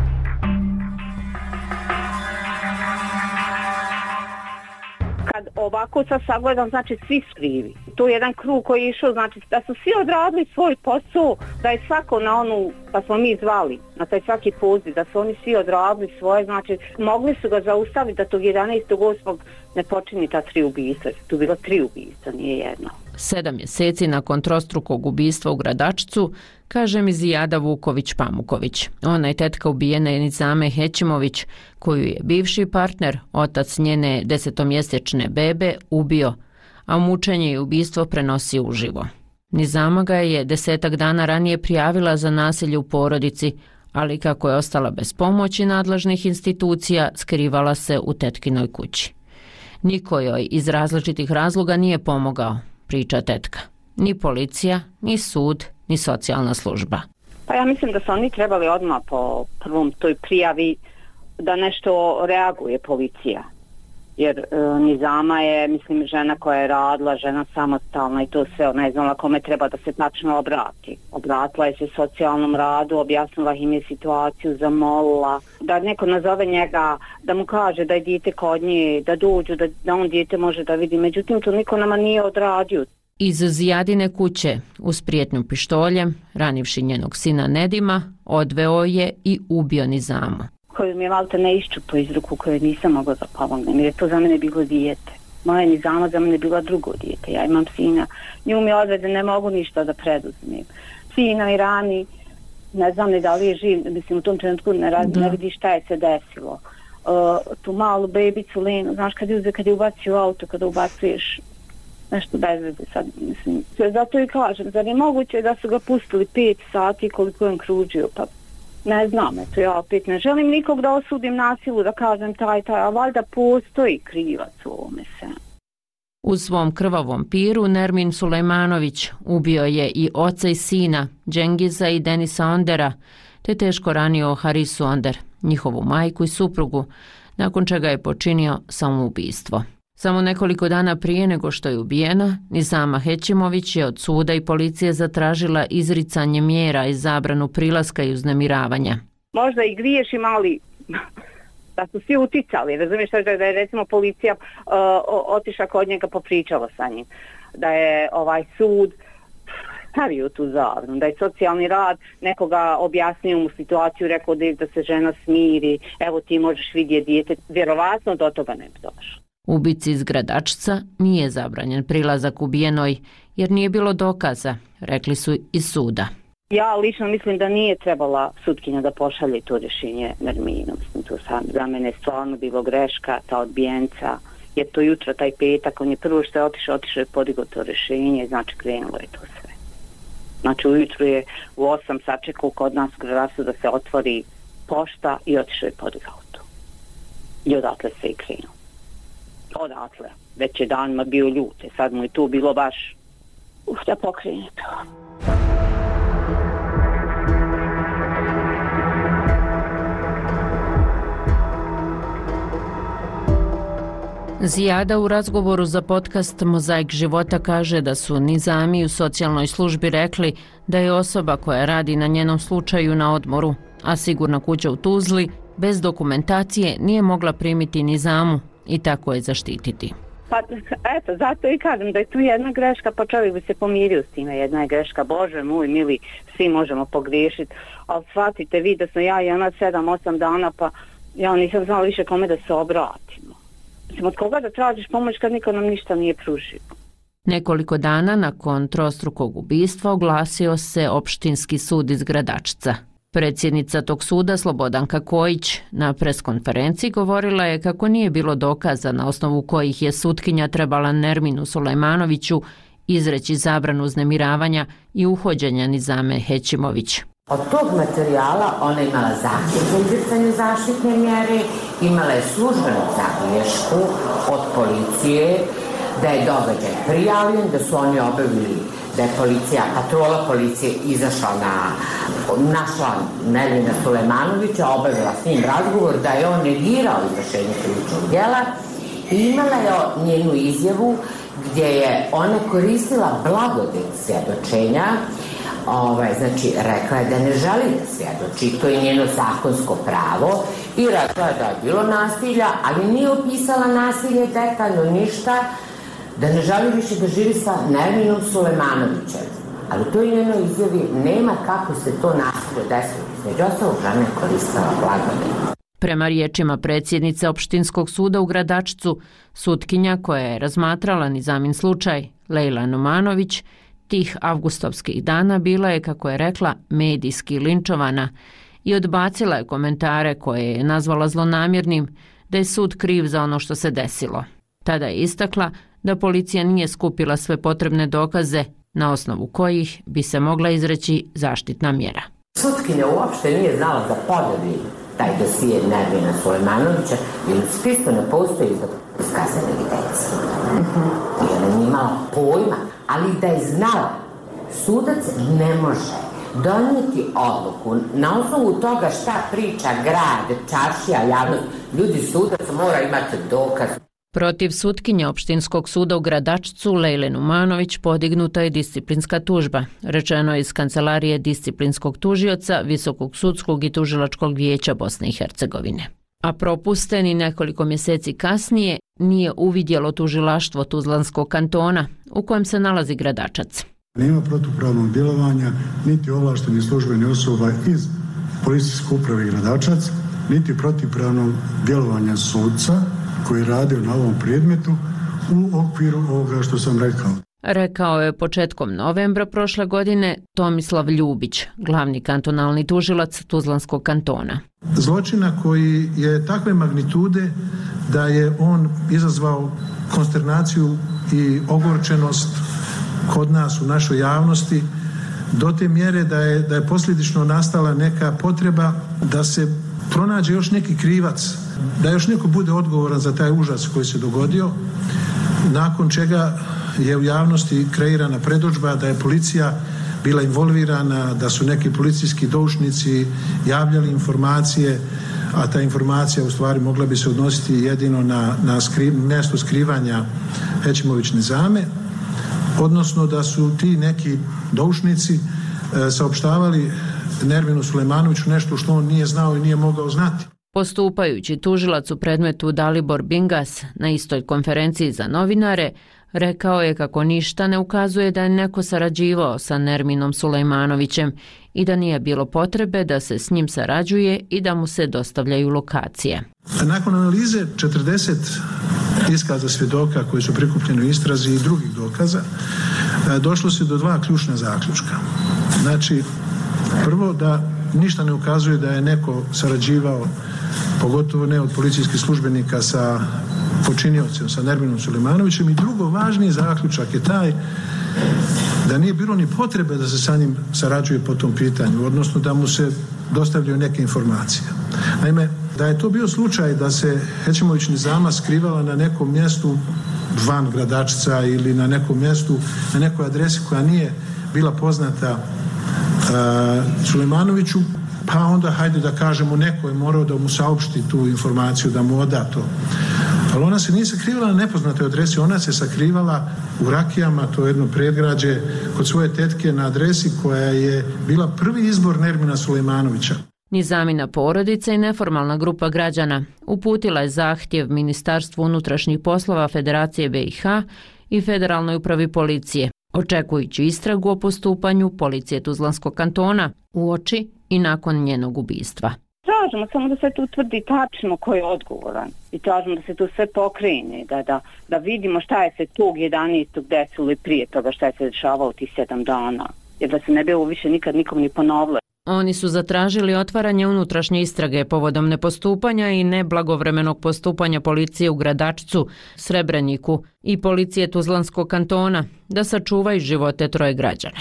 Ovako sad sagledam, znači svi su krivi. Tu je jedan krug koji je išao, znači da su svi odradili svoj posao, da je svako na onu, da smo mi zvali, na taj svaki poziv, da su oni svi odradili svoje, znači mogli su ga zaustaviti da tog jedanaestog osmog ne počini ta tri ubistva. Tu bilo tri ubistva, nije jedno. Sedam mjeseci nakon trostrukog ubistva u Gradačcu, kaže mi Zijada Vuković-Pamuković. Ona je tetka ubijene Nizame Hećimović, koju je bivši partner, otac njene desetomjesečne bebe, ubio, a mučenje i ubistvo prenosi uživo. Nizama ga je desetak dana ranije prijavila za nasilje u porodici, ali kako je ostala bez pomoći nadležnih institucija, skrivala se u tetkinoj kući. Niko joj iz različitih razloga nije pomogao, priča tetka. Ni policija, ni sud, ni socijalna služba. Pa ja mislim da su oni trebali odmah po prvom toj prijavi da nešto reaguje policija. Jer e, Nizama je, mislim, žena koja je radila, žena samostalna i to sve, ona je znala kome treba da se tačno obrati. Obratila je se socijalnom radu, objasnila im je situaciju, zamolila da neko nazove njega, da mu kaže da je dijete kod nje, da dođu, da, da on dijete može da vidi. Međutim, to niko nama nije odradio. Iz Zijadine kuće, uz prijetnju pištoljem, ranivši njenog sina Nedima, odveo je i ubio Nizamu. Koju mi je valjda ne iščupo iz ruku, koju nisam mogla da pomognem, jer je to za mene bilo dijete. moja Nizama za mene bila drugo dijete. Ja imam sina, nju mi odvede, ne mogu ništa da preduzmem. Sina i rani, ne znam ni da li je živ, mislim u tom trenutku ne, raz, ne vidi šta je se desilo. Uh, tu malu bebicu Lenu, znaš kad je, kad je ubacio u auto, kada ubacuješ nešto bez veze sad, mislim. Zato i kažem, zar je moguće da su ga pustili pet sati koliko je on kružio, pa ne znam, eto ja opet ne želim nikog da osudim nasilu, da kažem taj, taj, a valjda postoji krivac u ovome svemu. U svom krvavom piru Nermin Sulejmanović ubio je i oca i sina, Džengiza i Denisa Ondera, te teško ranio Harisu Onder, njihovu majku i suprugu, nakon čega je počinio samoubistvo. Samo nekoliko dana prije nego što je ubijena, Nizama Hećimović je od suda i policije zatražila izricanje mjera i zabranu prilaska i uznemiravanja. Možda i griješim, ali da su svi uticali, razumiješ da je recimo policija uh, otišla kod njega, popričala sa njim, da je ovaj sud stavio tu zabranu, da je socijalni rad nekoga objasnio mu situaciju, rekao da, da se žena smiri, evo ti možeš vidjeti dijete, vjerovatno do toga ne bi došlo. Ubici iz Gradačca nije zabranjen prilazak ubijenoj jer nije bilo dokaza, rekli su iz suda. Ja lično mislim da nije trebala sutkinja da pošalje to rješenje Nerminu. Mislim, to sam, za mene je stvarno bilo greška, ta odbijenca, jer to jutro, taj petak, on je prvo što je otišao, otišao je podigao to rješenje, znači krenulo je to sve. Znači ujutru je u osam sačekao kod nas u Gradačcu da se otvori pošta i otišao je podigao to. I odatle se i krenulo. Odatle, već je danima bio ljute, sad mu je tu bilo baš uf, da pokrene to. Zijada u razgovoru za podcast Mozaik života kaže da su Nizami u socijalnoj službi rekli da je osoba koja radi na njenom slučaju na odmoru, a sigurna kuća u Tuzli bez dokumentacije nije mogla primiti Nizamu i tako je zaštititi. Pa eto, zato i kažem da je tu jedna greška, pa čovjek bi se pomirio s time, jedna je greška, Bože moj mili, svi možemo pogriješiti, ali shvatite vi da sam ja i ona sedam, osam dana, pa ja nisam znala više kome da se obratimo. Mislim, od koga da tražiš pomoć kad niko nam ništa nije pružio. Nekoliko dana nakon trostrukog ubistva oglasio se opštinski sud iz Gradačca. Predsjednica tog suda Slobodanka Kojić na preskonferenciji govorila je kako nije bilo dokaza na osnovu kojih je sutkinja trebala Nerminu Sulejmanoviću izreći zabranu uznemiravanja i uhođenja Nizame Hećimović. Od tog materijala ona imala zahtjev za izricanje zaštitne mjere, imala je službenu zabilješku od policije da je događaj prijavljen, da su oni obavili, da je policija, patrola policije izašla na, našla Nermina Sulejmanovića, obavila s njim razgovor da je on negirao izvršenje krivičnog djela i imala je njenu izjavu gdje je ona koristila blagodet svjedočenja. Ovaj, znači, rekla je da ne želi da svjedoči, to je njeno zakonsko pravo i rekla je da je bilo nasilja, ali nije opisala nasilje detaljno ništa, da ne želi više da živi sa Nerminom Sulejmanovićem. Ali to je njeno izjavi, nema kako se to nasilje desilo. Među ostalog, žena je koristila blagodet. Prema riječima predsjednice opštinskog suda u Gradačcu, sutkinja koja je razmatrala Nizamin slučaj, Lejla Numanović, tih avgustovskih dana bila je, kako je rekla, medijski linčovana i odbacila je komentare koje je nazvala zlonamjernim da je sud kriv za ono što se desilo. Tada je istakla da policija nije skupila sve potrebne dokaze na osnovu kojih bi se mogla izreći zaštitna mjera. Sutkinja uopšte nije znala da podeli taj dosije Nermina Sulejmanovića jer u spisku ne postoji iz kaznene evidencije. I ona nije imala pojma, ali da je znala, sudac ne može donijeti odluku na osnovu toga šta priča grad, čaršija, javnost. Ljudi, sudac mora imati dokaz. Protiv sutkinje opštinskog suda u Gradačcu Lejle Numanović podignuta je disciplinska tužba, rečeno je iz kancelarije disciplinskog tužioca Visokog sudskog i tužilačkog vijeća Bosne i Hercegovine. A propusten i nekoliko mjeseci kasnije nije uvidjelo tužilaštvo Tuzlanskog kantona u kojem se nalazi Gradačac. Nema protupravnog djelovanja niti ovlaštenih službenih osoba iz policijske uprave Gradačac, niti protupravnog djelovanja sudca koji je radio na ovom predmetu u okviru ovoga što sam rekao. Rekao je početkom novembra prošle godine Tomislav Ljubić, glavni kantonalni tužilac Tuzlanskog kantona. Zločina koji je takve magnitude da je on izazvao konsternaciju i ogorčenost kod nas u našoj javnosti do te mjere da je, da je posljedično nastala neka potreba da se pronađe još neki krivac, da još neko bude odgovoran za taj užas koji se dogodio, nakon čega je u javnosti kreirana predodžba da je policija bila involvirana, da su neki policijski doušnici javljali informacije, a ta informacija u stvari mogla bi se odnositi jedino na, na skri, mjesto skrivanja Hećimović Nizame, odnosno da su ti neki doušnici e, saopštavali Nerminu Sulejmanoviću nešto što on nije znao i nije mogao znati. Postupajući tužilac u predmetu Dalibor Bingas na istoj konferenciji za novinare rekao je kako ništa ne ukazuje da je neko sarađivao sa Nerminom Sulejmanovićem i da nije bilo potrebe da se s njim sarađuje i da mu se dostavljaju lokacije. Nakon analize četrdeset iskaza svjedoka koji su prikupljeni u istrazi i drugih dokaza, došlo se do dva ključna zaključka. Znači, prvo da ništa ne ukazuje da je neko sarađivao, pogotovo ne od policijskih službenika sa počiniocem, sa Nerminom Sulejmanovićem, i drugo, važniji zaključak je taj da nije bilo ni potrebe da se sa njim sarađuje po tom pitanju, odnosno da mu se dostavljaju neke informacije. Naime, da je to bio slučaj da se Hećimović Nizama skrivala na nekom mjestu van Gradačca ili na nekom mjestu, na nekoj adresi koja nije bila poznata uh, Sulejmanoviću, pa onda hajde da kažemo neko je morao da mu saopšti tu informaciju, da mu oda to. Ali ona se nije sakrivala na nepoznatoj adresi, ona se sakrivala u Rakijama, to je jedno predgrađe, kod svoje tetke na adresi koja je bila prvi izbor Nermina Sulejmanovića. Nizamina porodica i neformalna grupa građana uputila je zahtjev Ministarstvu unutrašnjih poslova Federacije B i H i Federalnoj upravi policije, očekujući istragu o postupanju policije Tuzlanskog kantona uoči i nakon njenog ubistva. Tražimo samo da se tu utvrdi tačno ko je odgovoran i tražimo da se tu sve pokrene, da, da, da vidimo šta je se tog jedanaestog desilo i prije toga šta je se dešavalo tih sedam dana, jer da se ne bi ovo više nikad nikom ni ponovilo. Oni su zatražili otvaranje unutrašnje istrage povodom nepostupanja i neblagovremenog postupanja policije u Gradačcu, Srebreniku i policije Tuzlanskog kantona da sačuvaju živote troje građana.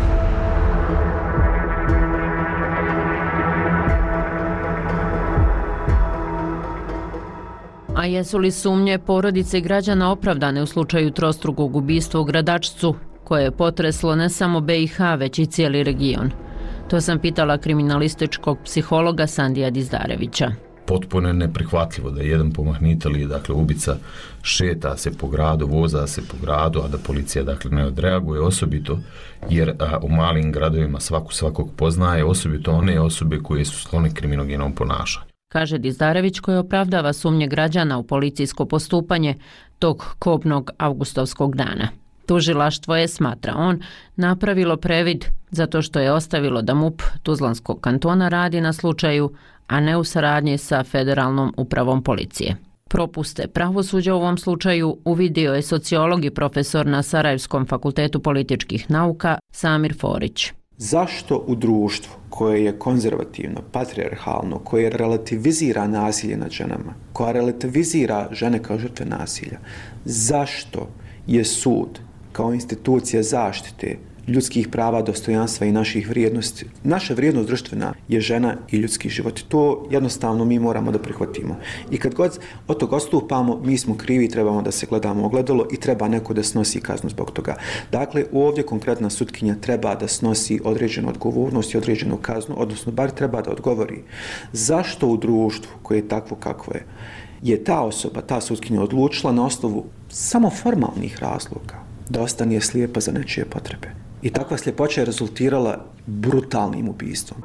A jesu li sumnje porodice i građana opravdane u slučaju trostrukog ubistva u Gradačcu, koje je potreslo ne samo B i H, već i cijeli region? To sam pitala kriminalističkog psihologa Sandija Dizdarevića. Potpuno je neprihvatljivo da jedan pomahnitelj, dakle ubica, šeta se po gradu, voza se po gradu, a da policija dakle ne odreaguje, osobito jer a, u malim gradovima svaku svakog poznaje, osobito one osobe koje su sklone kriminogenom ponašanju. Kaže Dizdarević, koji opravdava sumnje građana u policijsko postupanje tog kobnog avgustovskog dana. Tužilaštvo je, smatra on, napravilo previd zato što je ostavilo da M U P Tuzlanskog kantona radi na slučaju, a ne u saradnji sa Federalnom upravom policije. Propuste pravosuđa u ovom slučaju uvidio je sociolog i profesor na Sarajevskom fakultetu političkih nauka Samir Forić. Zašto u društvu koje je konzervativno, patrijarhalno, koje relativizira nasilje nad ženama, koja relativizira žene kao žrtve nasilja, zašto je sud kao institucija zaštite ljudskih prava, dostojanstva i naših vrijednosti, naša vrijednost društvena je žena i ljudski život. To jednostavno mi moramo da prihvatimo. I kad god od toga odstupamo, mi smo krivi, trebamo da se gledamo ogledalo i treba neko da snosi kaznu zbog toga. Dakle, ovdje konkretna sutkinja treba da snosi određenu odgovornost i određenu kaznu, odnosno bar treba da odgovori zašto u društvu koje je takvo kakvo je, je ta osoba, ta sutkinja odlučila na osnovu samo formalnih razloga da ostane slijepa za nečije potrebe. I takva sljepoća je rezultirala brutalnim ubistvom.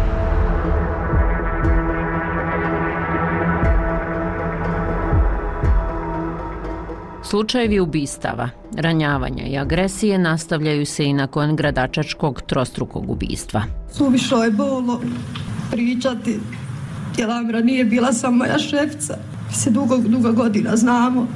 Slučajevi ubistava, ranjavanja i agresije nastavljaju se i nakon gradačačkog trostrukog ubistva. Suvišno je bolno pričati, jer Amira nije bila samo moja šefica. Mi se dugo, dugo godina znamo.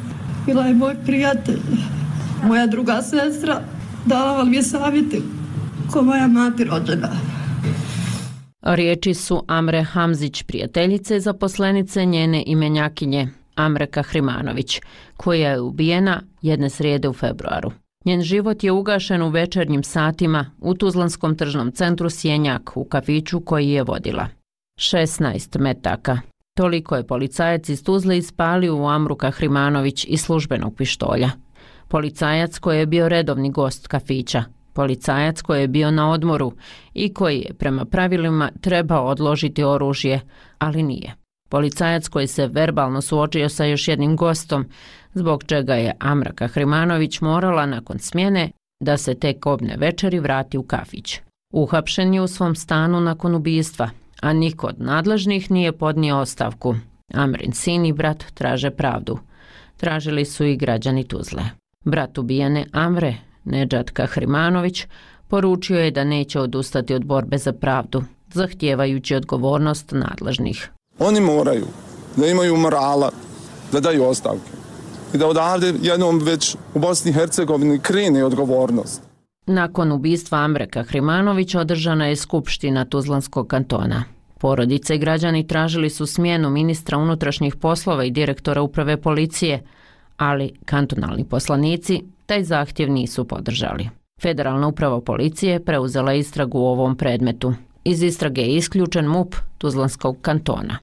bila je moj prijatelj, moja druga sestra, davala mi je savjeti ko moja mati rođena. Riječi su Amre Hamzić, prijateljice zaposlenice njene imenjakinje Amre Kahrimanović, koja je ubijena jedne srijede u februaru. Njen život je ugašen u večernjim satima u Tuzlanskom tržnom centru Sjenjak, u kafiću koji je vodila. šesnaest metaka. Toliko je policajac iz Tuzle ispalio u Amru Kahrimanović iz službenog pištolja. Policajac koji je bio redovni gost kafića. Policajac koji je bio na odmoru i koji je prema pravilima trebao odložiti oružje, ali nije. Policajac koji se verbalno suočio sa još jednim gostom, zbog čega je Amra Kahrimanović morala nakon smjene da se tek kobne večeri vrati u kafić. Uhapšen je u svom stanu nakon ubistva, a niko od nadležnih nije podnio ostavku. Amrin sin i brat traže pravdu. Tražili su i građani Tuzle. Brat ubijene Amre, Nedžad Kahrimanović, poručio je da neće odustati od borbe za pravdu, zahtijevajući odgovornost nadležnih. Oni moraju da imaju morala, da daju ostavke i da odavde jednom već u Bosni i Hercegovini krene odgovornost. Nakon ubistva Amre Kahrimanović održana je skupština Tuzlanskog kantona. Porodice i građani tražili su smjenu ministra unutrašnjih poslova i direktora uprave policije, ali kantonalni poslanici taj zahtjev nisu podržali. Federalna uprava policije preuzela je istragu u ovom predmetu. Iz istrage je isključen M U P Tuzlanskog kantona.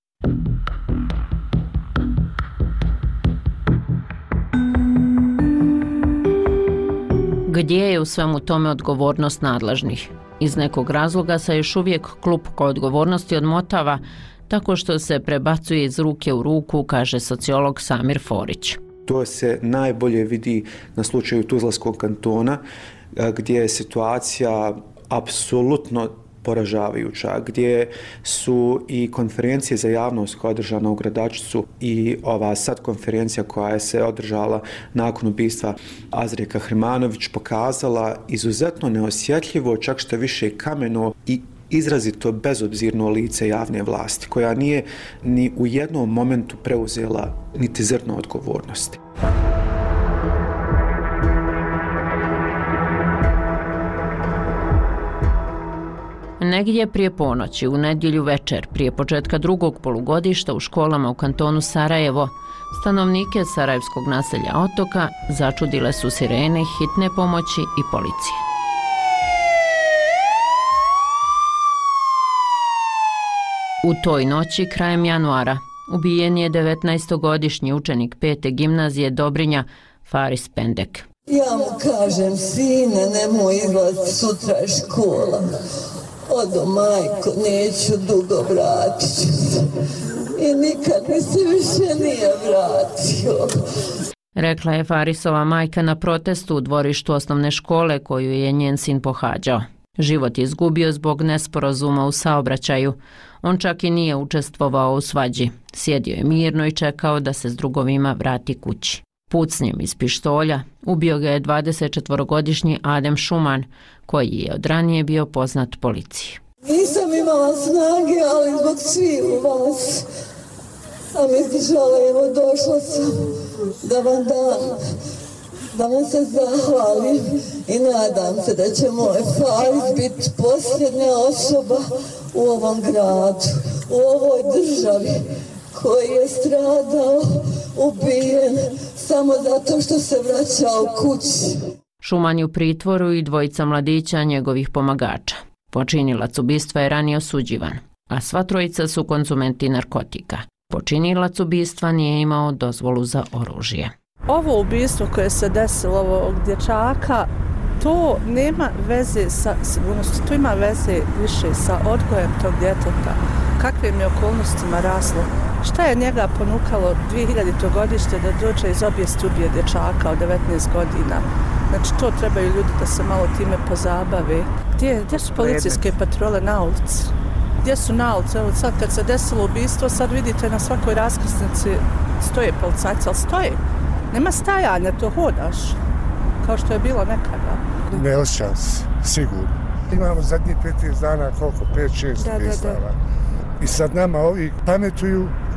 Gdje je u svemu tome odgovornost nadležnih? Iz nekog razloga se još uvijek klupko odgovornosti odmotava tako što se prebacuje iz ruke u ruku, kaže sociolog Samir Forić. To se najbolje vidi na slučaju Tuzlanskog kantona, gdje je situacija apsolutno poražavajuća, gdje su i konferencije za javnost koja je održana u Gradačcu i ova sad konferencija koja je se održala nakon ubistva Azrije Kahrimanović pokazala izuzetno neosjetljivo, čak što više kameno i izrazito bezobzirno lice javne vlasti, koja nije ni u jednom momentu preuzela niti zrno odgovornosti. Negdje prije ponoći, u nedjelju večer, prije početka drugog polugodišta u školama u kantonu Sarajevo, stanovnike sarajevskog naselja Otoka začudile su sirene hitne pomoći i policije. U toj noći, krajem januara, ubijen je devetnaestogodišnji učenik pete gimnazije Dobrinja, Faris Pendek. Ja mu kažem, sine, nemoj izlaziti, sutra je škola. Odo, majko, neću dugo, vratit ću se. I nikad mi se više nije vratio. Rekla je Farisova majka na protestu u dvorištu osnovne škole koju je njen sin pohađao. Život je izgubio zbog nesporazuma u saobraćaju. On čak i nije učestvovao u svađi. Sjedio je mirno i čekao da se s drugovima vrati kući. Pucnjem iz pištolja ubio ga je dvadesetčetvorogodišnji Adem Šuman, koji je od ranije bio poznat policiji. Nisam imala snage, ali zbog svih u vas. A mi izdržala, evo, došla sam da vam dam, da vam se zahvalim i nadam se da će moj Faris biti posljednja osoba u ovom gradu, u ovoj državi koji je stradao, ubijen, samo zato što se vraćao kući. Šuman je u pritvoru i dvojica mladića njegovih pomagača. Počinilac ubistva je ranije osuđivan, a sva trojica su konzumenti narkotika. Počinilac ubistva nije imao dozvolu za oružje. Ovo ubistvo koje se desilo ovog dječaka, to nema veze sa sigurnosti, to ima veze više sa odgojem tog djeteta. Kakvim je okolnostima raslo? Šta je njega ponukalo dvije hiljadite godište da dođe iz obijesti ubije dječaka od devetnaest godina? Znači, to trebaju ljudi da se malo time pozabave. Gdje, gdje su policijske patrole na ulici? Gdje su na ulici? Evo sad kad se desilo ubistvo, sad vidite na svakoj raskrsnici stoje policajci, ali stoje. Nema stajanja, to hodaš, kao što je bilo nekada. Ne osjećam se, sigurno. Imamo zadnjih petnaest dana koliko, pet šest ubistava. I sad nama ovi pametuju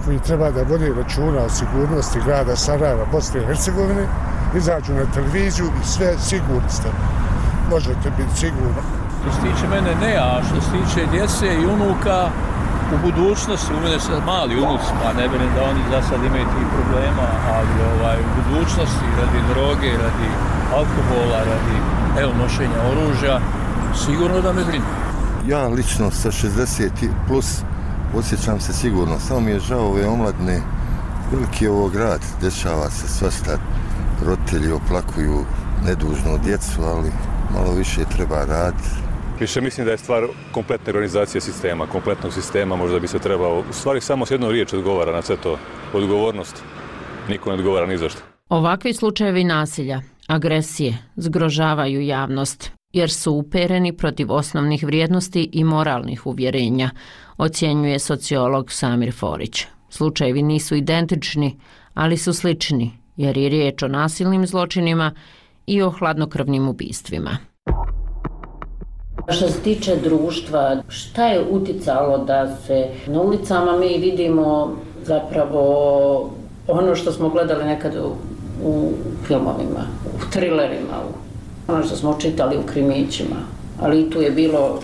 koji treba da vode računa o sigurnosti grada Sarajeva, Bosne i Hercegovine, izađu na televiziju i sve sigurni ste. Možete biti sigurni. Što se tiče mene ne, a što se tiče djece i unuka, u budućnosti, u mene sad mali unuci, pa ne vjerujem da oni za sad imaju tih problema, ali ovaj, u budućnosti radi droge, radi alkohola, radi evo, nošenja oružja, sigurno da me brinu. Ja lično sa šezdeset plus osjećam se sigurno, samo mi je žao ove omladne, veliki je ovo grad, dešava se svašta, roditelji oplakuju nedužnu djecu, ali malo više treba raditi. Više mislim da je stvar kompletne organizacije sistema, kompletnog sistema, možda bi se trebao, u stvari samo s jednom riječ odgovara na sve to, odgovornost, niko ne odgovara ni zašto. Ovakvi slučajevi nasilja, agresije, zgrožavaju javnost, jer su upereni protiv osnovnih vrijednosti i moralnih uvjerenja, ocjenjuje sociolog Samir Forić. Slučajevi nisu identični, ali su slični, jer je riječ o nasilnim zločinima i o hladnokrvnim ubistvima. Što se tiče društva, šta je uticalo da se na ulicama mi vidimo zapravo ono što smo gledali nekad u, u filmovima, u trilerima, u ono što smo čitali u krimićima, ali i tu je bilo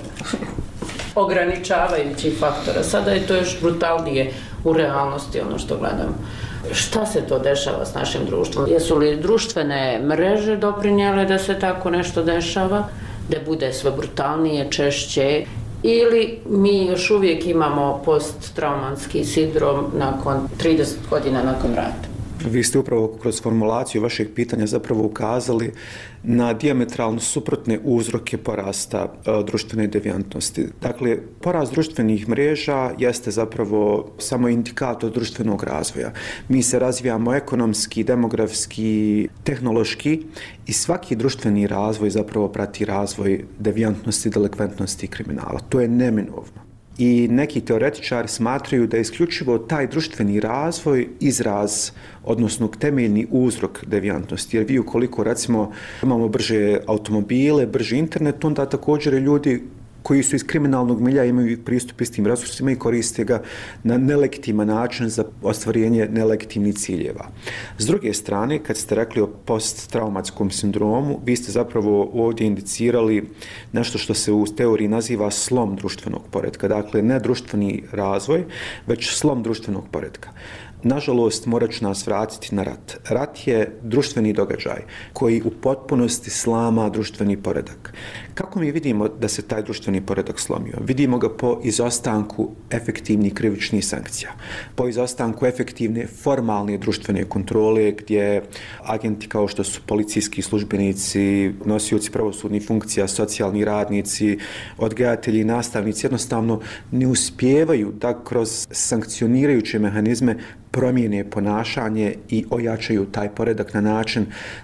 ograničavajućih faktora. Sada je to još brutalnije u realnosti ono što gledam. Šta se to dešava s našim društvom? Jesu li društvene mreže doprinijele da se tako nešto dešava, da bude sve brutalnije, češće, ili mi još uvijek imamo posttraumatski sindrom nakon trideset godina nakon rata? Vi ste upravo kroz formulaciju vašeg pitanja zapravo ukazali na dijametralno suprotne uzroke porasta e, društvene devijantnosti. Dakle, porast društvenih mreža jeste zapravo samo indikator društvenog razvoja. Mi se razvijamo ekonomski, demografski, tehnološki i svaki društveni razvoj zapravo prati razvoj devijantnosti, delikventnosti i kriminala. To je neminovno. I neki teoretičari smatraju da je isključivo taj društveni razvoj izraz, odnosno temeljni uzrok devijantnosti. Jer vi ukoliko recimo imamo brže automobile, brži internet, onda također ljudi koji su iz kriminalnog milja imaju pristup istim resursima i koriste ga na nelegitiman način za ostvarenje nelegitimnih ciljeva. S druge strane, kad ste rekli o posttraumatskom sindromu, vi ste zapravo ovdje indicirali nešto što se u teoriji naziva slom društvenog poretka. Dakle, ne društveni razvoj, već slom društvenog poretka. Nažalost, morat ću nas vratiti na rat. Rat je društveni događaj koji u potpunosti slama društveni poredak. Kako mi vidimo da se taj društveni poredak slomio? Vidimo ga po izostanku efektivnih krivičnih sankcija, po izostanku efektivne formalne društvene kontrole gdje agenti kao što su policijski službenici, nosioci pravosudnih funkcija, socijalni radnici, odgajatelji i nastavnici jednostavno ne uspijevaju da kroz sankcionirajuće mehanizme promijene ponašanje i ojačaju taj poredak na način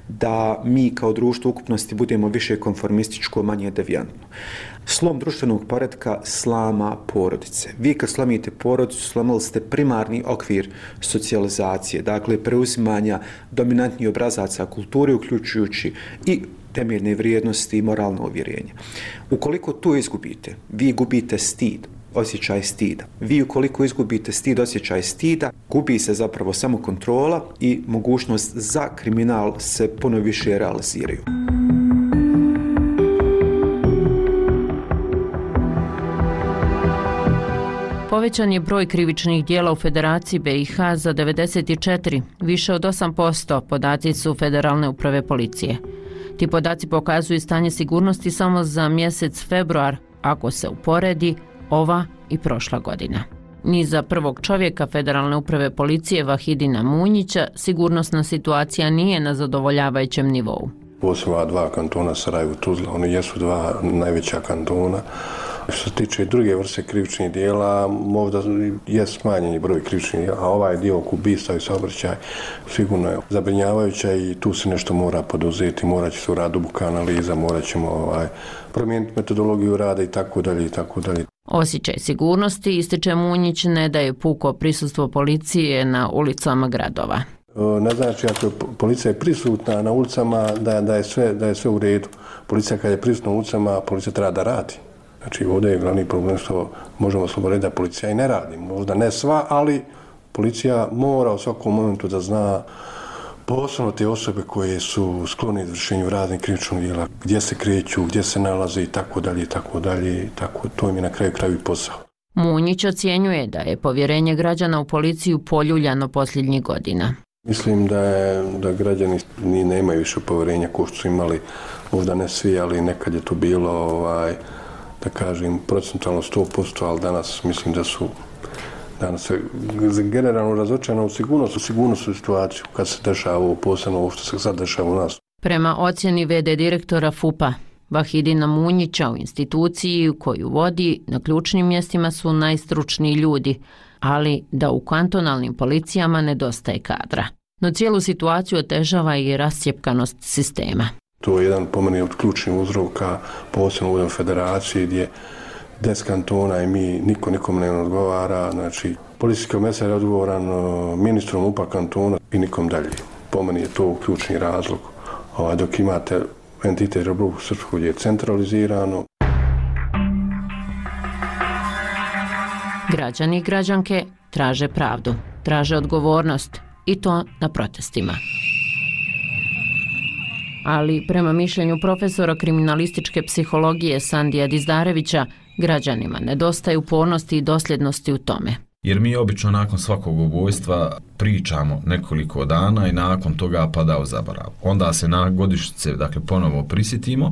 da mi kao društvo ukupnosti budemo više konformističko, manje devijantno. Slom društvenog poretka slama porodice. Vi kad slomite porodicu, slomili ste primarni okvir socijalizacije, dakle preuzimanja dominantnih obrazaca kulture, uključujući i temeljne vrijednosti i moralno uvjerenje. Ukoliko tu izgubite, vi gubite stid, osjećaj stida. Vi ukoliko izgubite stid, osjećaj stida, gubi se zapravo samo kontrola i mogućnost za kriminal se puno više realiziraju. Povećan je broj krivičnih dijela u Federaciji B i H za devedeset četiri, više od osam posto, podaci su Federalne uprave policije. Ti podaci pokazuju stanje sigurnosti samo za mjesec februar, ako se uporedi ova i prošla godina. Ni za prvog čovjeka Federalne uprave policije Vahidina Munjića sigurnosna situacija nije na zadovoljavajućem nivou. Posebno dva kantona Sarajevo i Tuzla, oni jesu dva najveća kantona. Što se tiče druge vrste krivičnih dijela, možda je smanjeni broj krivičnih dijela, a ovaj dio oko ubistva i saobraćaj sigurno je zabrinjavajuća i tu se nešto mora poduzeti, morat će se uraditi duboka analiza, morat ćemo ovaj, promijeniti metodologiju rada i tako dalje i tako dalje. Osjećaj sigurnosti, ističe Munjić, ne daje puko prisustvo policije na ulicama gradova. Ne znači ako je policija je prisutna na ulicama da, da, je sve, da je sve u redu. Policija kad je prisutna na ulicama, policija treba da radi. Znači ovdje je glavni problem što možemo sloboditi da policija i ne radi. Možda ne sva, ali Policija mora u svakom momentu da zna posebno te osobe koje su sklone izvršenju raznih krivičnog djela, gdje se kreću, gdje se nalaze i tako dalje i tako dalje. Tako, to im je na kraju kraju posao. Munjić ocjenjuje da je povjerenje građana u policiju poljuljano posljednjih godina. Mislim da, je, da građani ni nemaju više povjerenja kao što su imali, možda ne svi, ali nekad je to bilo, ovaj, da kažem, procentualno sto posto, ali danas mislim da su danas je generalno razočarana u sigurnost, u sigurnosnu situaciju kad se dešava ovo, posebno ovo što se sad dešava u nas. Prema ocjeni ve de direktora F U P-a, Vahidina Munjića, u instituciji koju vodi, na ključnim mjestima su najstručniji ljudi, ali da u kantonalnim policijama nedostaje kadra. No cijelu situaciju otežava i rascjepkanost sistema. To je jedan po meni od ključnih uzroka, posebno u federaciji gdje deset kantona i mi, niko nikom ne odgovara, znači policijski komesar je odgovoran ministrom U P A kantona i nikom dalje. Po meni je to ključni razlog, ovaj, dok imate entitet Republiku Srpsku gdje je centralizirano. Građani i građanke traže pravdu, traže odgovornost i to na protestima. Ali prema mišljenju profesora kriminalističke psihologije Sandija Dizdarevića, građanima nedostaje upornosti i dosljednosti u tome. Jer mi obično nakon svakog ubojstva pričamo nekoliko dana i nakon toga pada u zaborav. Onda se na godišnjice, dakle, ponovo prisjetimo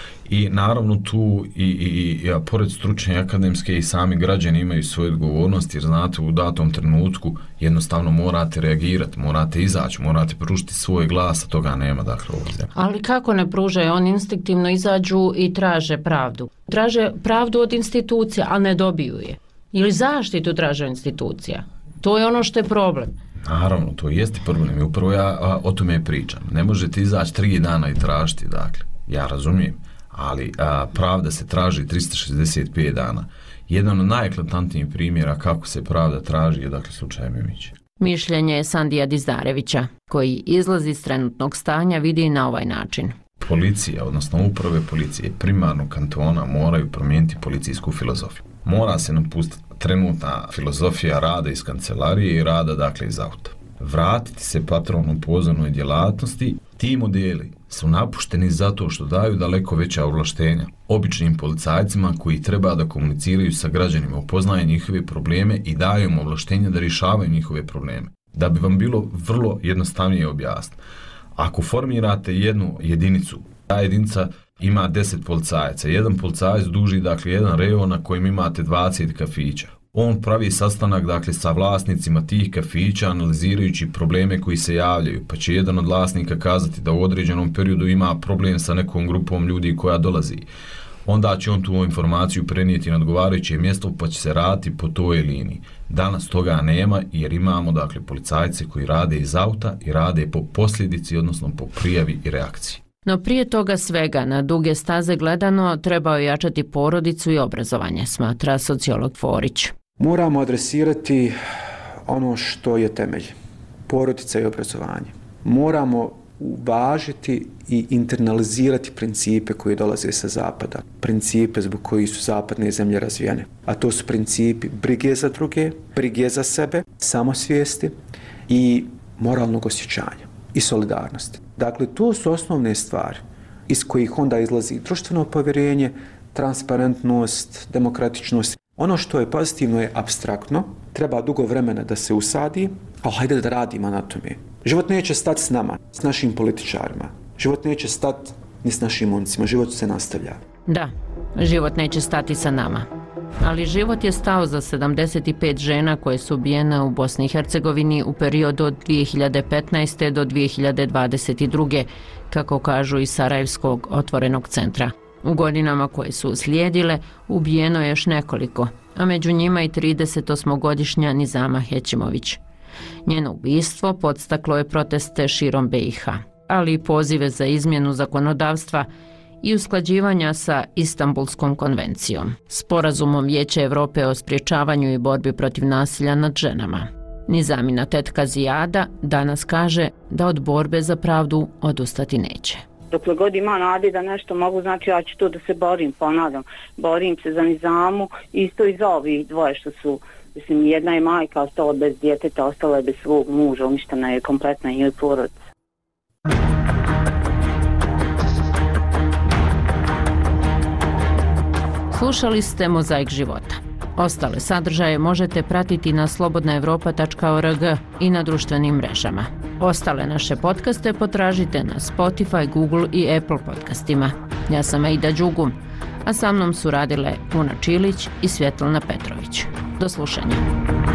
i naravno tu i, i, i a, pored stručne akademske i sami građani imaju svoju odgovornost, jer znate u datom trenutku jednostavno morate reagirati, morate izaći, morate pružiti svoj glas, a toga nema, dakle, ovdje. Ali kako ne pružaju? Oni instinktivno izađu i traže pravdu. Traže pravdu od institucija, ali ne dobiju je. Ili zaštitu traže institucija. To je ono što je problem. Naravno, to jeste problem i upravo ja a, o tome pričam. Ne možete izaći tri dana i tražiti, dakle, ja razumijem, ali a, pravda se traži tristo šezdeset pet dana. Jedan od najeklatantnijih primjera kako se pravda traži je, dakle, slučaj Mimić. Mišljenje je Sandija Dizdarevića, koji izlazi iz trenutnog stanja vidi na ovaj način. Policija, odnosno uprave policije primarnog kantona moraju promijeniti policijsku filozofiju. Mora se napustiti trenutna filozofija rada iz kancelarije i rada, dakle, iz auta. Vratiti se patronom pozornoj djelatnosti. Ti modeli su napušteni zato što daju daleko veća ovlaštenja običnim policajcima koji treba da komuniciraju sa građanima, upoznaju njihove probleme i daju im ovlaštenja da rješavaju njihove probleme. Da bi vam bilo vrlo jednostavnije objasniti, ako formirate jednu jedinicu, ta jedinica ima deset policajaca, jedan policajac duži, dakle, jedan rejon na kojem imate dvadeset kafića. On pravi sastanak, dakle, sa vlasnicima tih kafića, analizirajući probleme koji se javljaju, pa će jedan od vlasnika kazati da u određenom periodu ima problem sa nekom grupom ljudi koja dolazi. Onda će on tu informaciju prenijeti na odgovarajuće mjesto, pa će se raditi po toj liniji. Danas toga nema, jer imamo, dakle, policajce koji rade iz auta i rade po posljedici, odnosno po prijavi i reakciji. No prije toga svega, na duge staze gledano, treba ojačati porodicu i obrazovanje, smatra sociolog Forić. Moramo adresirati ono što je temelj, porodica i obrazovanje. Moramo uvažiti i internalizirati principe koji dolaze sa zapada, principe zbog kojih su zapadne zemlje razvijene. A to su principi brige za druge, brige za sebe, samosvijesti i moralnog osjećanja i solidarnosti. Dakle, to su osnovne stvari iz kojih onda izlazi društveno povjerenje, transparentnost, demokratičnost. Ono što je pozitivno je apstraktno, treba dugo vremena da se usadi, ali hajde da radimo na tome. Život neće stati s nama, s našim političarima. Život neće stati ni s našim momcima, život se nastavlja. Da, život neće stati sa nama. Ali život je stao za sedamdeset pet žena koje su ubijene u Bosni i Hercegovini u periodu od dvije hiljade petnaeste. do dvije hiljade dvadeset druge. kako kažu iz Sarajevskog otvorenog centra. U godinama koje su slijedile ubijeno je još nekoliko, a među njima i tridesetosmogodišnja Nizama Hećimović. Njeno ubistvo podstaklo je proteste širom be i ha, ali i pozive za izmjenu zakonodavstva i usklađivanja sa Istanbulskom konvencijom, sporazumom Vijeća Europe o sprječavanju i borbi protiv nasilja nad ženama. Nizamina tetka Zijada danas kaže da od borbe za pravdu odustati neće. Dokle god ima nade da nešto mogu, znači ja ću to da se borim, ponavljam. Borim se za Nizamu, isto i za ovih dvoje što su Mislim, jedna je majka ostala bez djeteta, ostala je bez svog muža, uništena je kompletna njoj porodica. Slušali ste Mozaik života. Ostale sadržaje možete pratiti na slobodna evropa tačka org i na društvenim mrežama. Ostale naše podcaste potražite na Spotify, Google i Apple podcastima. Ja sam Aida Đugum, a sa mnom su radile Puna Čilić i Svjetlana Petrović. Do slušanja.